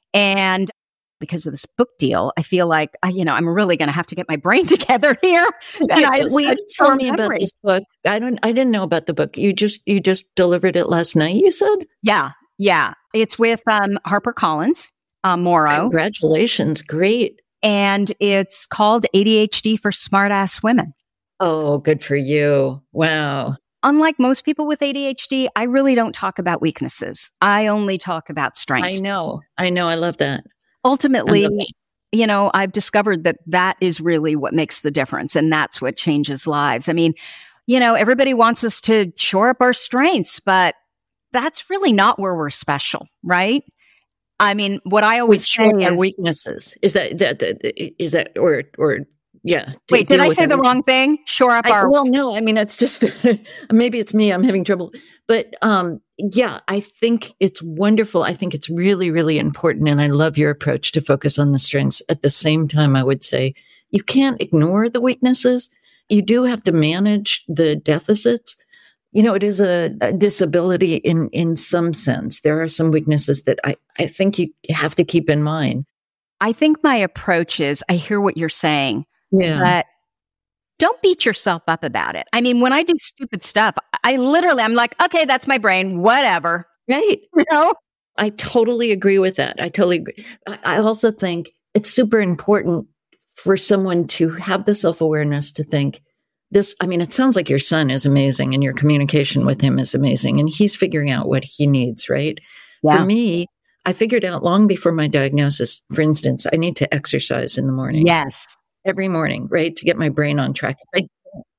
And because of this book deal, I feel like, I, you know, I'm really going to have to get my brain together here. And I Will tell me memory. about this book? I don't. I didn't know about the book. You just you just delivered it last night. You said, yeah, yeah. It's with um, HarperCollins, uh, Morrow. Congratulations, great. And it's called A D H D for Smartass Women. Oh, good for you! Wow. Unlike most people with A D H D, I really don't talk about weaknesses. I only talk about strengths. I know. I know. I love that. ultimately, you know, I've discovered that that is really what makes the difference. And that's what changes lives. I mean, you know, everybody wants us to shore up our strengths, but that's really not where we're special, right? I mean, what I always say shore our is weaknesses. Is that, that, that is that, or, or, yeah. Wait, did I say the wrong thing? Shore up I, our. Well, no, I mean, it's just, maybe it's me. I'm having trouble. But um, yeah, I think it's wonderful. I think it's really, really important. And I love your approach to focus on the strengths. At the same time, I would say you can't ignore the weaknesses. You do have to manage the deficits. You know, it is a, a disability in, in some sense. There are some weaknesses that I, I think you have to keep in mind. I think my approach is, I hear what you're saying. Yeah. But don't beat yourself up about it. I mean, when I do stupid stuff, I literally, I'm like, okay, that's my brain, whatever. Right. You know? I totally agree with that. I totally agree. I, I also think it's super important for someone to have the self-awareness to think this. I mean, it sounds like your son is amazing and your communication with him is amazing and he's figuring out what he needs, right? Yeah. For me, I figured out long before my diagnosis, for instance, I need to exercise in the morning. Yes. Every morning, right? To get my brain on track. I,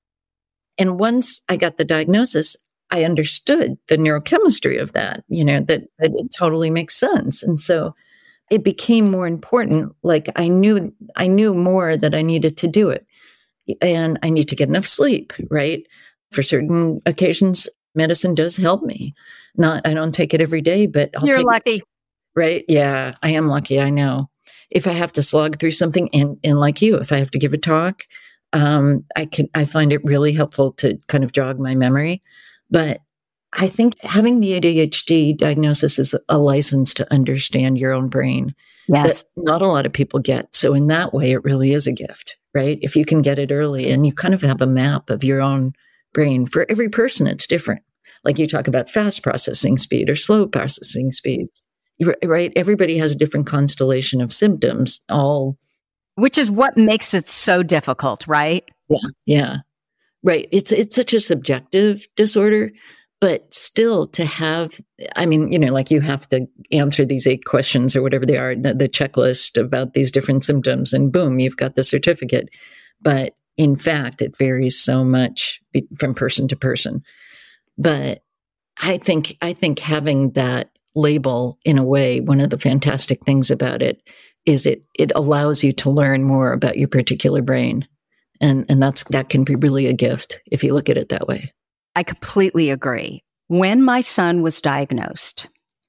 and once I got the diagnosis, I understood the neurochemistry of that, you know, that, that it totally makes sense. And so it became more important. Like I knew, I knew more that I needed to do it. And I need to get enough sleep, right? For certain occasions, medicine does help me. Not, I don't take it every day, but I'll You're take lucky. It, right? Yeah, I am lucky. I know. If I have to slog through something, and, and like you, if I have to give a talk, um, I can, I find it really helpful to kind of jog my memory. But I think having the A D H D diagnosis is a license to understand your own brain. Yes. That not a lot of people get. So in that way, it really is a gift, right? If you can get it early and you kind of have a map of your own brain. For every person, it's different. Like you talk about fast processing speed or slow processing speed. Right? Everybody has a different constellation of symptoms, all. Which is what makes it so difficult, right? Yeah. Yeah. Right. It's, it's such a subjective disorder, but still to have, I mean, you know, like you have to answer these eight questions or whatever they are, the, the checklist about these different symptoms and boom, you've got the certificate. But in fact, it varies so much from person to person. But I think, I think having that label, in a way, one of the fantastic things about it is it it allows you to learn more about your particular brain, and and that's that can be really a gift if you look at it that way. I completely agree. When my son was diagnosed,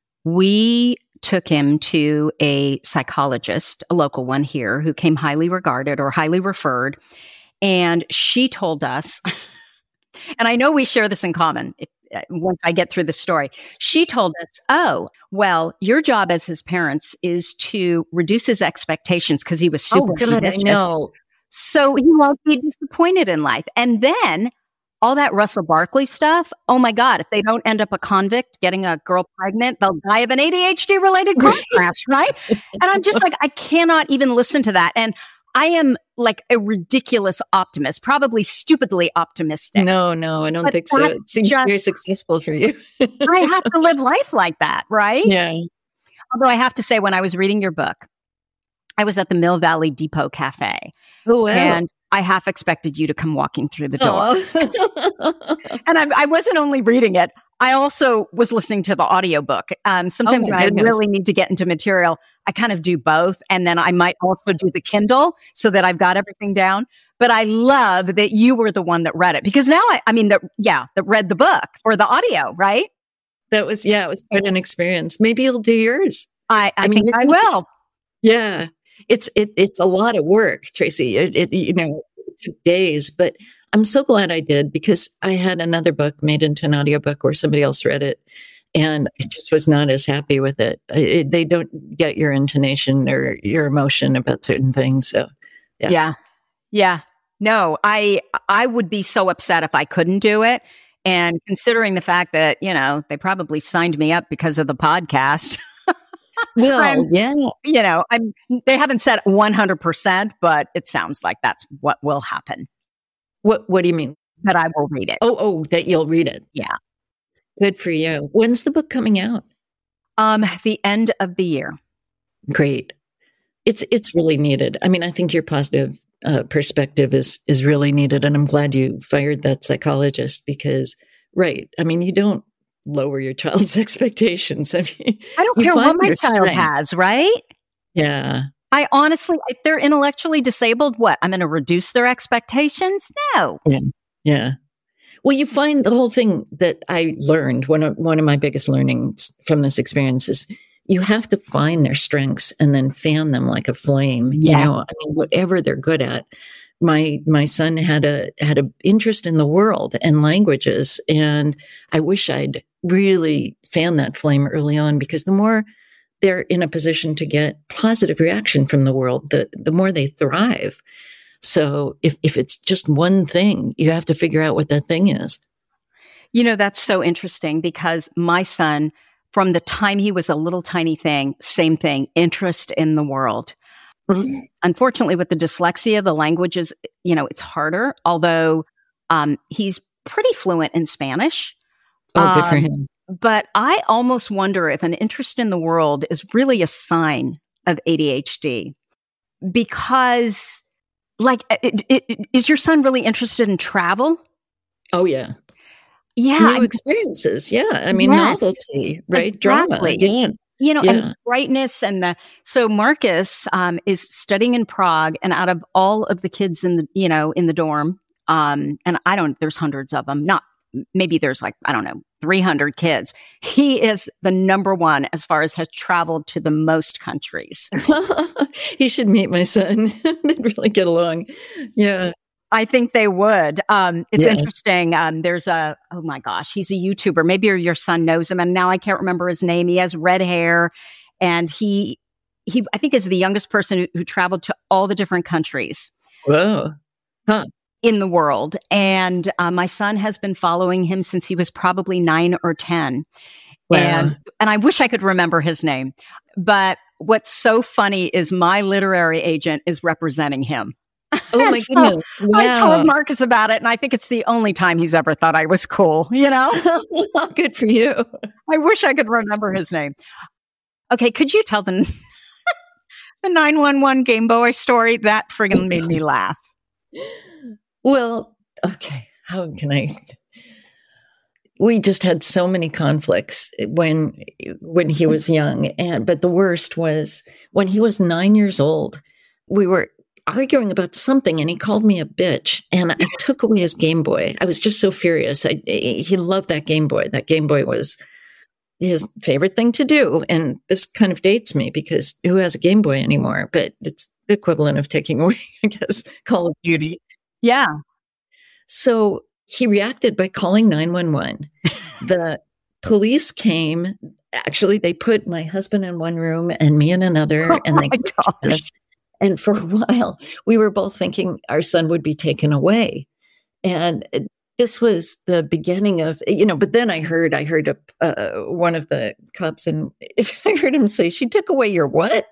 we took him to a psychologist, a local one here, who came highly regarded or highly referred, and she told us, and I know we share this in common. If, once I get through the story, she told us, oh, well, your job as his parents is to reduce his expectations because he was super. Oh, God, I know. So he won't be disappointed in life. And then all that Russell Barkley stuff. Oh my God, if they don't end up a convict getting a girl pregnant, they'll die of an A D H D related car crash, right? And I'm just like, I cannot even listen to that. And I am like a ridiculous optimist, probably stupidly optimistic. No, no, I don't but think so. It seems just, very successful for you. I have to live life like that, right? Yeah. Although I have to say, when I was reading your book, I was at the Mill Valley Depot Cafe. Oh, wow. And I half expected you to come walking through the door. And I, I wasn't only reading it, I also was listening to the audiobook. Um, sometimes oh when goodness. I really need to get into material, I kind of do both. And then I might also do the Kindle so that I've got everything down. But I love that you were the one that read it, because now I, I mean, that, yeah, that read the book or the audio, right? That was, yeah, it was quite an experience. Maybe you'll do yours. I, I, I mean, I will. Yeah. It's, it, it's a lot of work, Tracy. It, it, you know, it took days, but I'm so glad I did, because I had another book made into an audiobook where somebody else read it, and I just was not as happy with it. it. They don't get your intonation or your emotion about certain things. So, yeah. Yeah. Yeah. No, I, I would be so upset if I couldn't do it. And considering the fact that, you know, they probably signed me up because of the podcast. Well, I'm, yeah. You know, I'm, they haven't said one hundred percent, but it sounds like that's what will happen. What What do you mean? That I will read it. Oh, oh, that you'll read it. Yeah. Good for you. When's the book coming out? Um, the end of the year. Great. it's it's really needed. I mean, I think your positive uh, perspective is is really needed, and I'm glad you fired that psychologist because, right? I mean, you don't lower your child's expectations. I mean, I don't care what my child strength. has, right? Yeah. I honestly, if they're intellectually disabled, what? I'm going to reduce their expectations? No. Yeah. Yeah. Well, you find the whole thing that I learned, one of, one of my biggest learnings from this experience is you have to find their strengths and then fan them like a flame. Yeah. You know, I mean, whatever they're good at. My my son had a had an interest in the world and languages, and I wish I'd really fanned that flame early on, because the more they're in a position to get positive reaction from the world, the the more they thrive. So if if it's just one thing, you have to figure out what that thing is. You know, that's so interesting because my son, from the time he was a little tiny thing, same thing, interest in the world. Mm-hmm. Unfortunately, with the dyslexia, the languages, you know, it's harder, although um, he's pretty fluent in Spanish. Oh, good for um, him. But I almost wonder if an interest in the world is really a sign of A D H D, because, like, it, it, it, is your son really interested in travel? Oh, yeah. Yeah. New experiences. Yeah. I mean, Yes. novelty, right? Exactly. Drama again. You know, Yeah. and brightness and the, so Marcus um, is studying in Prague, and out of all of the kids in the, you know, in the dorm, um, and I don't, there's hundreds of them, not, maybe there's like, I don't know, three hundred kids. He is the number one as far as has traveled to the most countries. He should meet my son. They'd really get along. Yeah. I think they would. Um, it's Yeah. interesting. Um, there's a, oh my gosh, he's a YouTuber. Maybe your, your son knows him, and now I can't remember his name. He has red hair, and he, he, I think is the youngest person who, who traveled to all the different countries Whoa. Huh. in the world. And uh, my son has been following him since he was probably nine or ten. Wow. And, and I wish I could remember his name. But what's so funny is my literary agent is representing him. Oh, my So goodness. Wow. I told Marcus about it, and I think it's the only time he's ever thought I was cool, you know? Good for you. I wish I could remember his name. Okay, could you tell the, the nine one one Game Boy story? That friggin' made me laugh. Well, okay. How can I? We just had so many conflicts when when he was young, and but the worst was when he was nine years old. We were arguing about something, and he called me a bitch, and I took away his Game Boy. I was just so furious. I, he loved that Game Boy. That Game Boy was his favorite thing to do, and this kind of dates me because who has a Game Boy anymore? But it's the equivalent of taking away, I guess, Call of Duty. Yeah. So he reacted by calling nine one one. The police came. Actually, they put my husband in one room and me in another, Oh and they my gosh. us. And for a while, we were both thinking our son would be taken away. And this was the beginning of, you know, but then I heard, I heard a, uh, one of the cops, and I heard him say, "She took away your what?"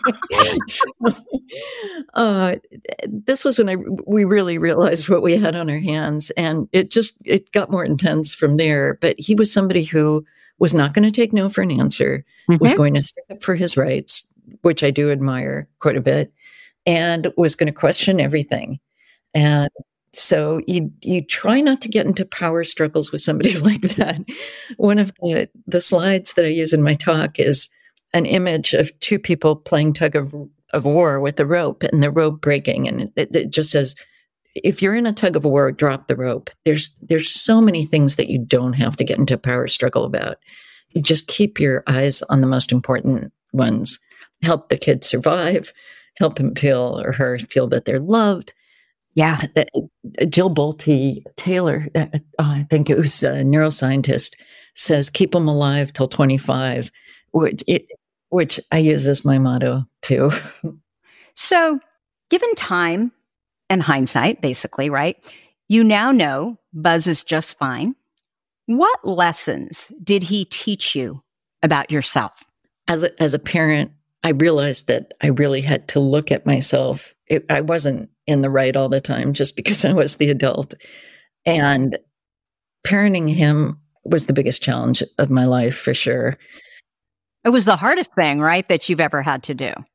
uh, this was when I, we really realized what we had on our hands. And it just, it got more intense from there. But he was somebody who was not going to take no for an answer, Mm-hmm. was going to stick up for his rights, which I do admire quite a bit, and was going to question everything. And so you you try not to get into power struggles with somebody like that. One of the, the slides that I use in my talk is an image of two people playing tug of, of war with a rope, and the rope breaking. And it, it just says, if you're in a tug of war, drop the rope. There's there's so many things that you don't have to get into a power struggle about. You just keep your eyes on the most important ones. Help the kid survive. Help him feel or her feel that they're loved. Yeah. Jill Bolte Taylor, uh, I think it was a neuroscientist, says, keep them alive till twenty-five, which, it, which I use as my motto too. So, given time and hindsight, basically, right? You now know Buzz is just fine. What lessons did he teach you about yourself? As a, as a parent, I realized that I really had to look at myself. It, I wasn't in the right all the time just because I was the adult. And parenting him was the biggest challenge of my life, for sure. It was the hardest thing, right, that you've ever had to do.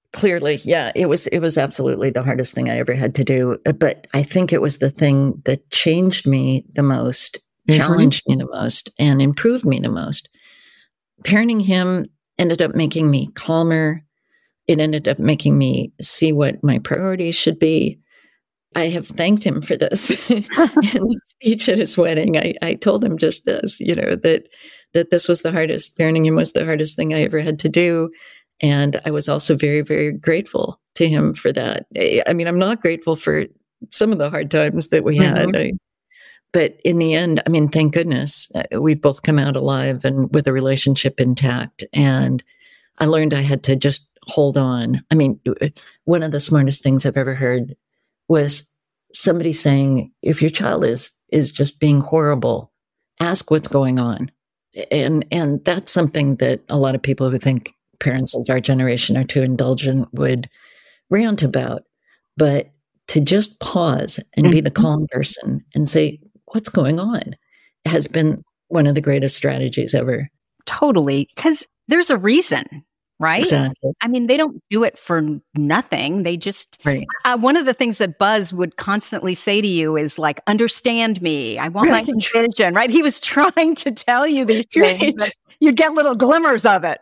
Clearly, yeah, it was, it was absolutely the hardest thing I ever had to do. But I think it was the thing that changed me the most, mm-hmm. challenged me the most, and improved me the most. Parenting him ended up making me calmer. It ended up making me see what my priorities should be. I have thanked him for this. In the speech at his wedding, I, I told him just this, you know, that that this was the hardest, parenting him was the hardest thing I ever had to do. And I was also very, very grateful to him for that. I mean, I'm not grateful for some of the hard times that we had. Mm-hmm. I, but in the end, I mean, thank goodness, we've both come out alive and with a relationship intact. And I learned I had to just hold on. I mean, one of the smartest things I've ever heard was somebody saying, if your child is is just being horrible, ask what's going on. And and that's something that a lot of people who think parents of our generation are too indulgent would rant about. But to just pause and mm-hmm. be the calm person and say, what's going on, has been one of the greatest strategies ever. Totally. Because there's a reason. Right? Exactly. I mean, they don't do it for nothing. They just, right. uh, one of the things that Buzz would constantly say to you is like, understand me. I want right. my vision, right? He was trying to tell you these things. Right. But you'd get little glimmers of it.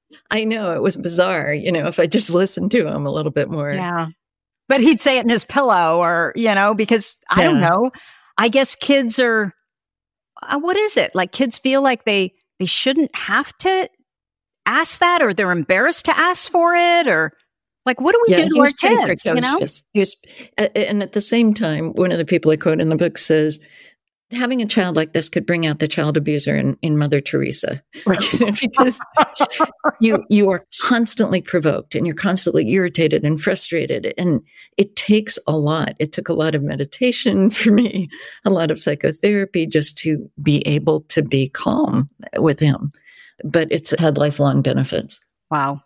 I know, it was bizarre. You know, if I just listened to him a little bit more. Yeah. But he'd say it in his pillow or, you know, because I yeah. don't know. I guess kids are, uh, what is it? Like kids feel like they, they shouldn't have to ask that, or they're embarrassed to ask for it, or like, what do we yeah, do to our kids? You know? He was, and at the same time, one of the people I quote in the book says, having a child like this could bring out the child abuser in, in Mother Teresa. Right. Because you you are constantly provoked and you're constantly irritated and frustrated. And it takes a lot. It took a lot of meditation for me, a lot of psychotherapy just to be able to be calm with him. But it's had lifelong benefits. Wow.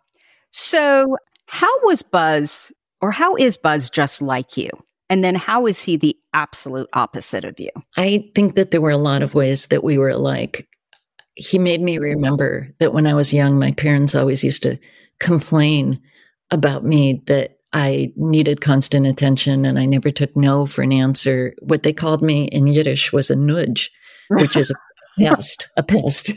So how was Buzz, or how is Buzz just like you? And then how is he the absolute opposite of you? I think that there were a lot of ways that we were alike. He made me remember that when I was young, my parents always used to complain about me that I needed constant attention and I never took no for an answer. What they called me in Yiddish was a nudge, which is a pest, a pest.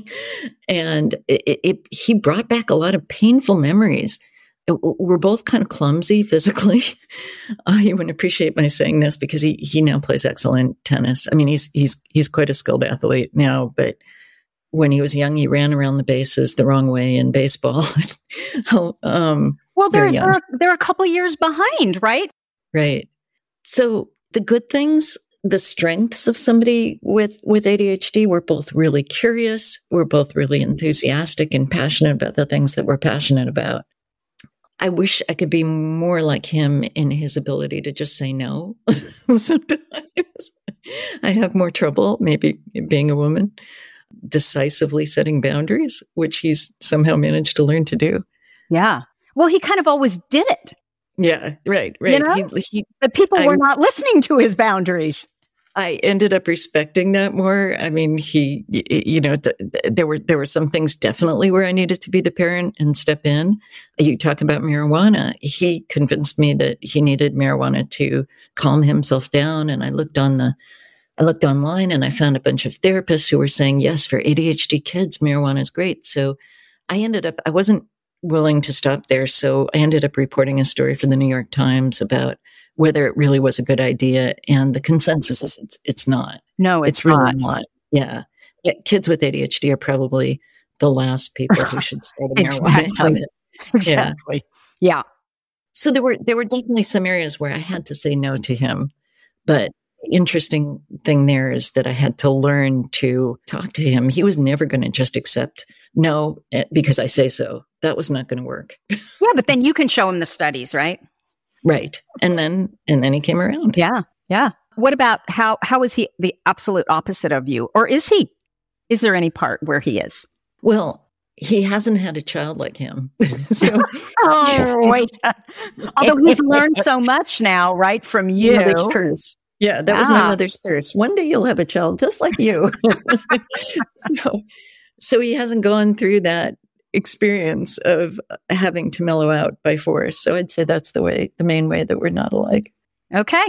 And it, it, he brought back a lot of painful memories. We're both kind of clumsy physically. Uh, you wouldn't appreciate my saying this because he he now plays excellent tennis. I mean, he's he's he's quite a skilled athlete now, but when he was young, he ran around the bases the wrong way in baseball. um, well, they're they're, they're a couple years behind, right? Right. So the good things, the strengths of somebody with, with A D H D, we're both really curious. We're both really enthusiastic and passionate about the things that we're passionate about. I wish I could be more like him in his ability to just say no. Sometimes I have more trouble, maybe being a woman, decisively setting boundaries, which he's somehow managed to learn to do. Yeah. Well, he kind of always did it. Yeah, right, right. You know? he, he, but people I, were not listening to his boundaries. I ended up respecting that more. I mean, he, you know, th- th- there were there were some things definitely where I needed to be the parent and step in. You talk about marijuana. He convinced me that he needed marijuana to calm himself down. And I looked on the, I looked online and I found a bunch of therapists who were saying, yes, for A D H D kids, marijuana is great. So I ended up, I wasn't willing to stop there. So I ended up reporting a story for the New York Times about whether it really was a good idea. And the consensus is it's, it's not. No, it's, it's really not. not. Yeah. yeah. Kids with A D H D are probably the last people who should start a marijuana exactly. habit. Exactly. Yeah. yeah. So there were, there were definitely some areas where I had to say no to him. But the interesting thing there is that I had to learn to talk to him. He was never going to just accept no because I say so. That was not going to work. Yeah. But then you can show him the studies, right? Right. And then, and then he came around. Yeah. Yeah. What about how, how is he the absolute opposite of you? Or is he, is there any part where he is? Well, he hasn't had a child like him. so, oh, wait. Although he's learned so much now, right? From you. Mother's curse. Yeah. That ah. was my mother's curse. One day you'll have a child just like you. so, so he hasn't gone through that experience of having to mellow out by force. So I'd say that's the way, the main way that we're not alike. Okay.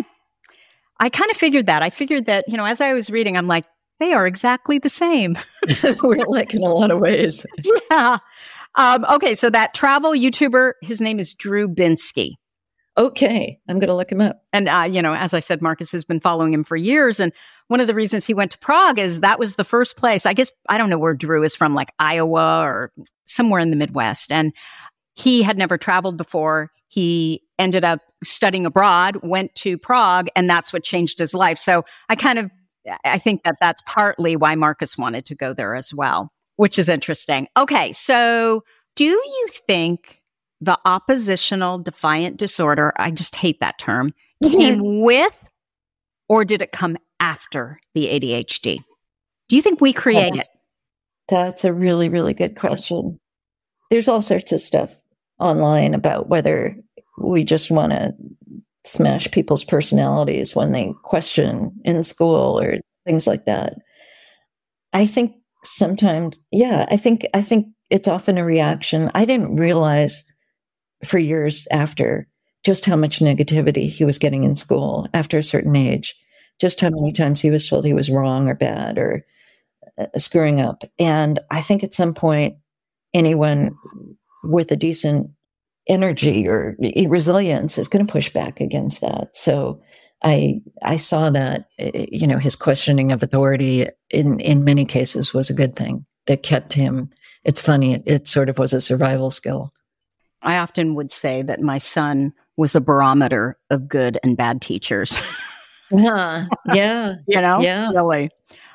I kind of figured that. I figured that, you know, as I was reading, I'm like, they are exactly the same. We're alike in a lot of ways. Yeah. Um, okay. So that travel YouTuber, his name is Drew Binsky. Okay. I'm going to look him up. And, uh, you know, as I said, Marcus has been following him for years. And one of the reasons he went to Prague is that was the first place. I guess, I don't know where Drew is from, like Iowa or somewhere in the Midwest. And he had never traveled before. He ended up studying abroad, went to Prague, and that's what changed his life. So I kind of, I think that that's partly why Marcus wanted to go there as well, which is interesting. Okay. So do you think the oppositional defiant disorder, I just hate that term, came with, or did it come after the A D H D? Do you think we create that's, it? That's a really, really good question. There's all sorts of stuff online about whether we just want to smash people's personalities when they question in school or things like that. I think sometimes, yeah, I think, I think it's often a reaction. I didn't realize for years after just how much negativity he was getting in school after a certain age, just how many times he was told he was wrong or bad or uh, screwing up. And I think at some point, anyone with a decent energy or resilience is going to push back against that. So I I saw that, you know, his questioning of authority in, in many cases was a good thing that kept him. It's funny. It, it sort of was a survival skill. I often would say that my son was a barometer of good and bad teachers. Yeah. Yeah. You know? Yeah. Really.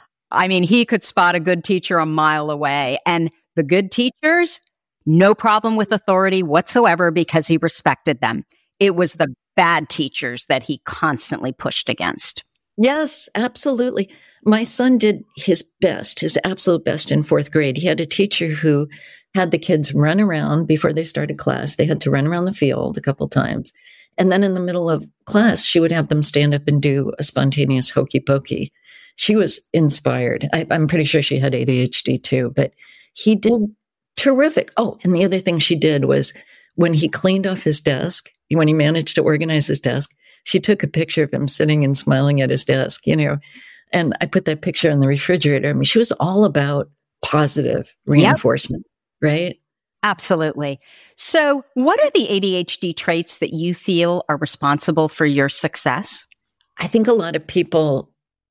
I mean, he could spot a good teacher a mile away, and the good teachers, no problem with authority whatsoever because he respected them. It was the bad teachers that he constantly pushed against. Yes, absolutely. My son did his best, his absolute best in fourth grade. He had a teacher who had the kids run around before they started class. They had to run around the field a couple times. And then in the middle of class, she would have them stand up and do a spontaneous hokey pokey. She was inspired. I, I'm pretty sure she had A D H D too, but he did terrific. Oh, and the other thing she did was when he cleaned off his desk, when he managed to organize his desk, she took a picture of him sitting and smiling at his desk, you know, and I put that picture in the refrigerator. I mean, she was all about positive reinforcement, yep. Right? Absolutely. So what are the A D H D traits that you feel are responsible for your success? I think a lot of people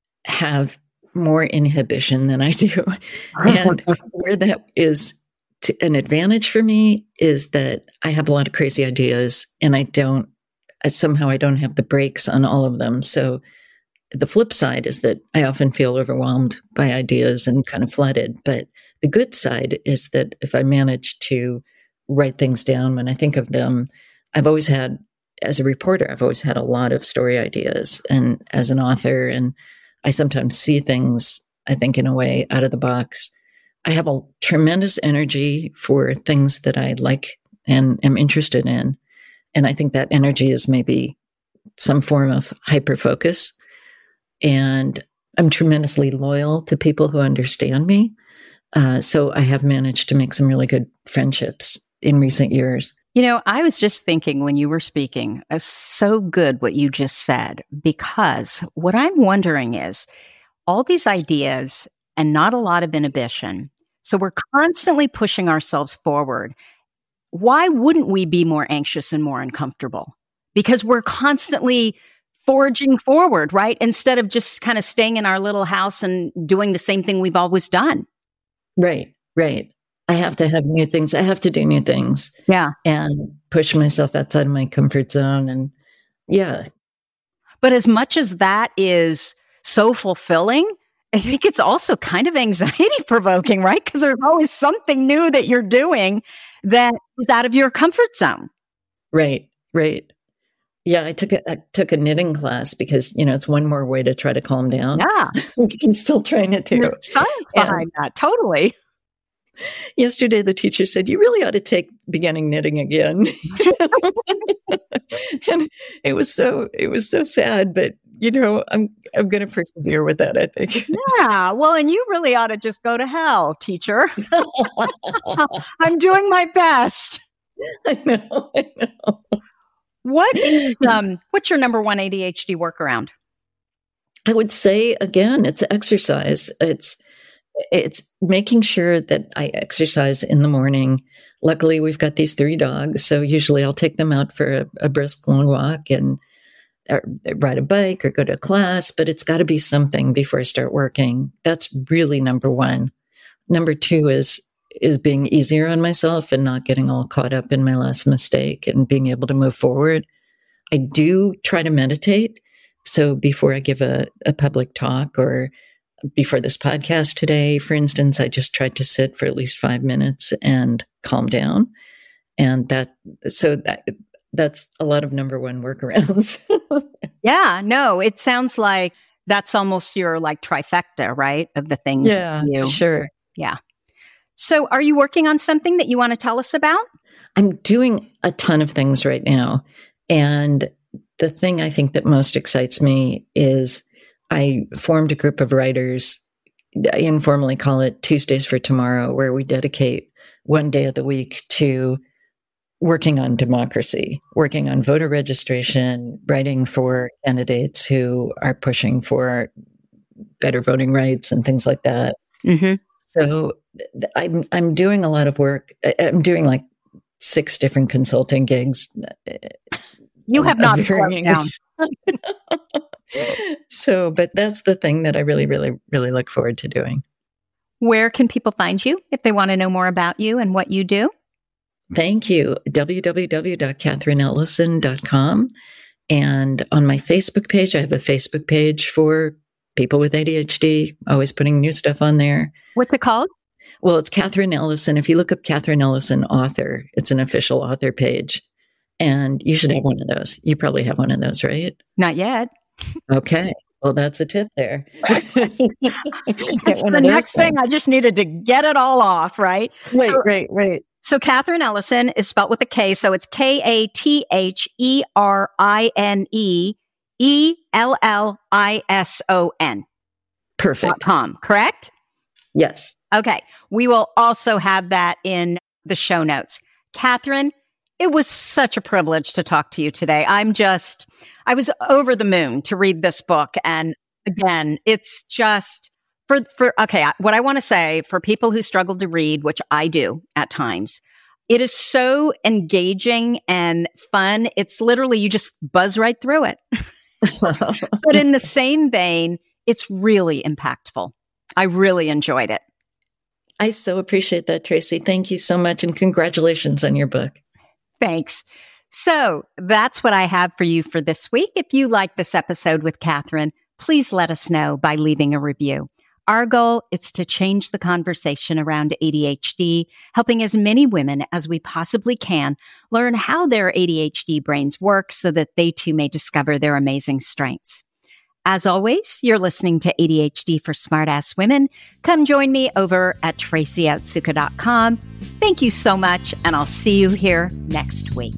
have more inhibition than I do. And where that is t- an advantage for me is that I have a lot of crazy ideas and I don't, somehow I don't have the brakes on all of them. So the flip side is that I often feel overwhelmed by ideas and kind of flooded. But the good side is that if I manage to write things down when I think of them, I've always had, as a reporter, I've always had a lot of story ideas, and as an author, and I sometimes see things, I think, in a way out of the box. I have a tremendous energy for things that I like and am interested in. And I think that energy is maybe some form of hyper focus. And I'm tremendously loyal to people who understand me. Uh, so I have managed to make some really good friendships in recent years. You know, I was just thinking when you were speaking, it's so good what you just said, because what I'm wondering is all these ideas and not a lot of inhibition. So we're constantly pushing ourselves forward. Why wouldn't we be more anxious and more uncomfortable? Because we're constantly forging forward, right? Instead of just kind of staying in our little house and doing the same thing we've always done. Right, right. I have to have new things. I have to do new things. Yeah. And push myself outside of my comfort zone. And yeah. But as much as that is so fulfilling, I think it's also kind of anxiety provoking, right? Because there's always something new that you're doing that is out of your comfort zone. Right, right. Yeah, I took a, I took a knitting class because, you know, it's one more way to try to calm down. Yeah. I'm still trying it too. There's science behind and that, totally. Yesterday, the teacher said, you really ought to take beginning knitting again. And it was so, it was so sad, but you know, I'm I'm going to persevere with that, I think. Yeah. Well, and you really ought to just go to hell, teacher. I'm doing my best. I know. I know. What is um what's your number one A D H D workaround? I would say again, it's exercise. It's it's making sure that I exercise in the morning. Luckily, we've got these three dogs, so usually I'll take them out for a, a brisk long walk and or ride a bike or go to a class, but it's got to be something before I start working. That's really number one. Number two is is being easier on myself and not getting all caught up in my last mistake and being able to move forward. I do try to meditate. So before I give a, a public talk or before this podcast today, for instance, I just tried to sit for at least five minutes and calm down. And that, so that, that's a lot of number one workarounds. Yeah, no, it sounds like that's almost your like trifecta, right? Of the things. Yeah, you, sure. Yeah. So are you working on something that you want to tell us about? I'm doing a ton of things right now. And the thing I think that most excites me is I formed a group of writers. I informally call it Tuesdays for Tomorrow, where we dedicate one day of the week to working on democracy, working on voter registration, writing for candidates who are pushing for better voting rights and things like that. Mm-hmm. So I'm I'm doing a lot of work. I'm doing like six different consulting gigs. You have not slowed down. So, but that's the thing that I really, really, really look forward to doing. Where can people find you if they want to know more about you and what you do? Thank you. w w w dot catherine ellison dot com. And on my Facebook page, I have a Facebook page for people with A D H D, always putting new stuff on there. What's it called? Well, it's Catherine Ellison. If you look up Catherine Ellison author, it's an official author page. And you should have one of those. You probably have one of those, right? Not yet. Okay. Well, that's a tip there. That's the next thing. I just needed to get it all off, right? Wait, so, right, right. So Catherine Ellison is spelled with a K. So it's K A T H E R I N E E L L I S O N. Perfect. .com, correct? Yes. Okay. We will also have that in the show notes. Catherine, it was such a privilege to talk to you today. I'm just, I was over the moon to read this book. And again, it's just for, for, okay, what I want to say for people who struggle to read, which I do at times, it is so engaging and fun. It's literally, you just buzz right through it. But in the same vein, it's really impactful. I really enjoyed it. I so appreciate that, Tracy. Thank you so much. And congratulations on your book. Thanks. So that's what I have for you for this week. If you like this episode with Catherine, please let us know by leaving a review. Our goal is to change the conversation around A D H D, helping as many women as we possibly can learn how their A D H D brains work so that they too may discover their amazing strengths. As always, you're listening to A D H D for Smartass Women. Come join me over at tracy otsuka dot com. Thank you so much, and I'll see you here next week.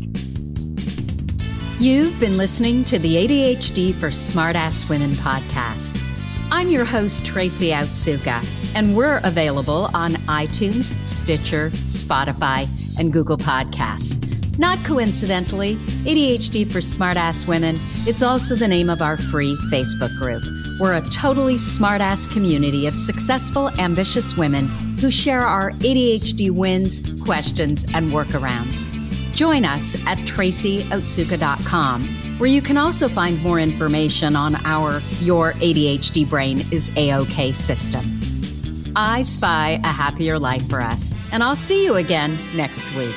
You've been listening to the A D H D for Smartass Women podcast. I'm your host, Tracy Otsuka, and we're available on iTunes, Stitcher, Spotify, and Google Podcasts. Not coincidentally, A D H D for Smartass Women, it's also the name of our free Facebook group. We're a totally smartass community of successful, ambitious women who share our A D H D wins, questions, and workarounds. Join us at tracy otsuka dot com, where you can also find more information on our Your A D H D Brain is A-OK system. I spy a happier life for us, and I'll see you again next week.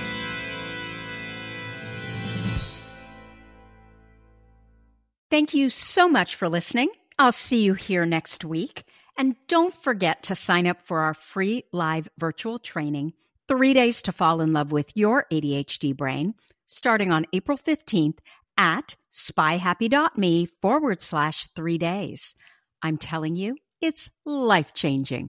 Thank you so much for listening. I'll see you here next week. And don't forget to sign up for our free live virtual training, Three Days to Fall in Love with Your A D H D Brain, starting on April fifteenth at spyhappy.me forward slash three days. I'm telling you, it's life-changing.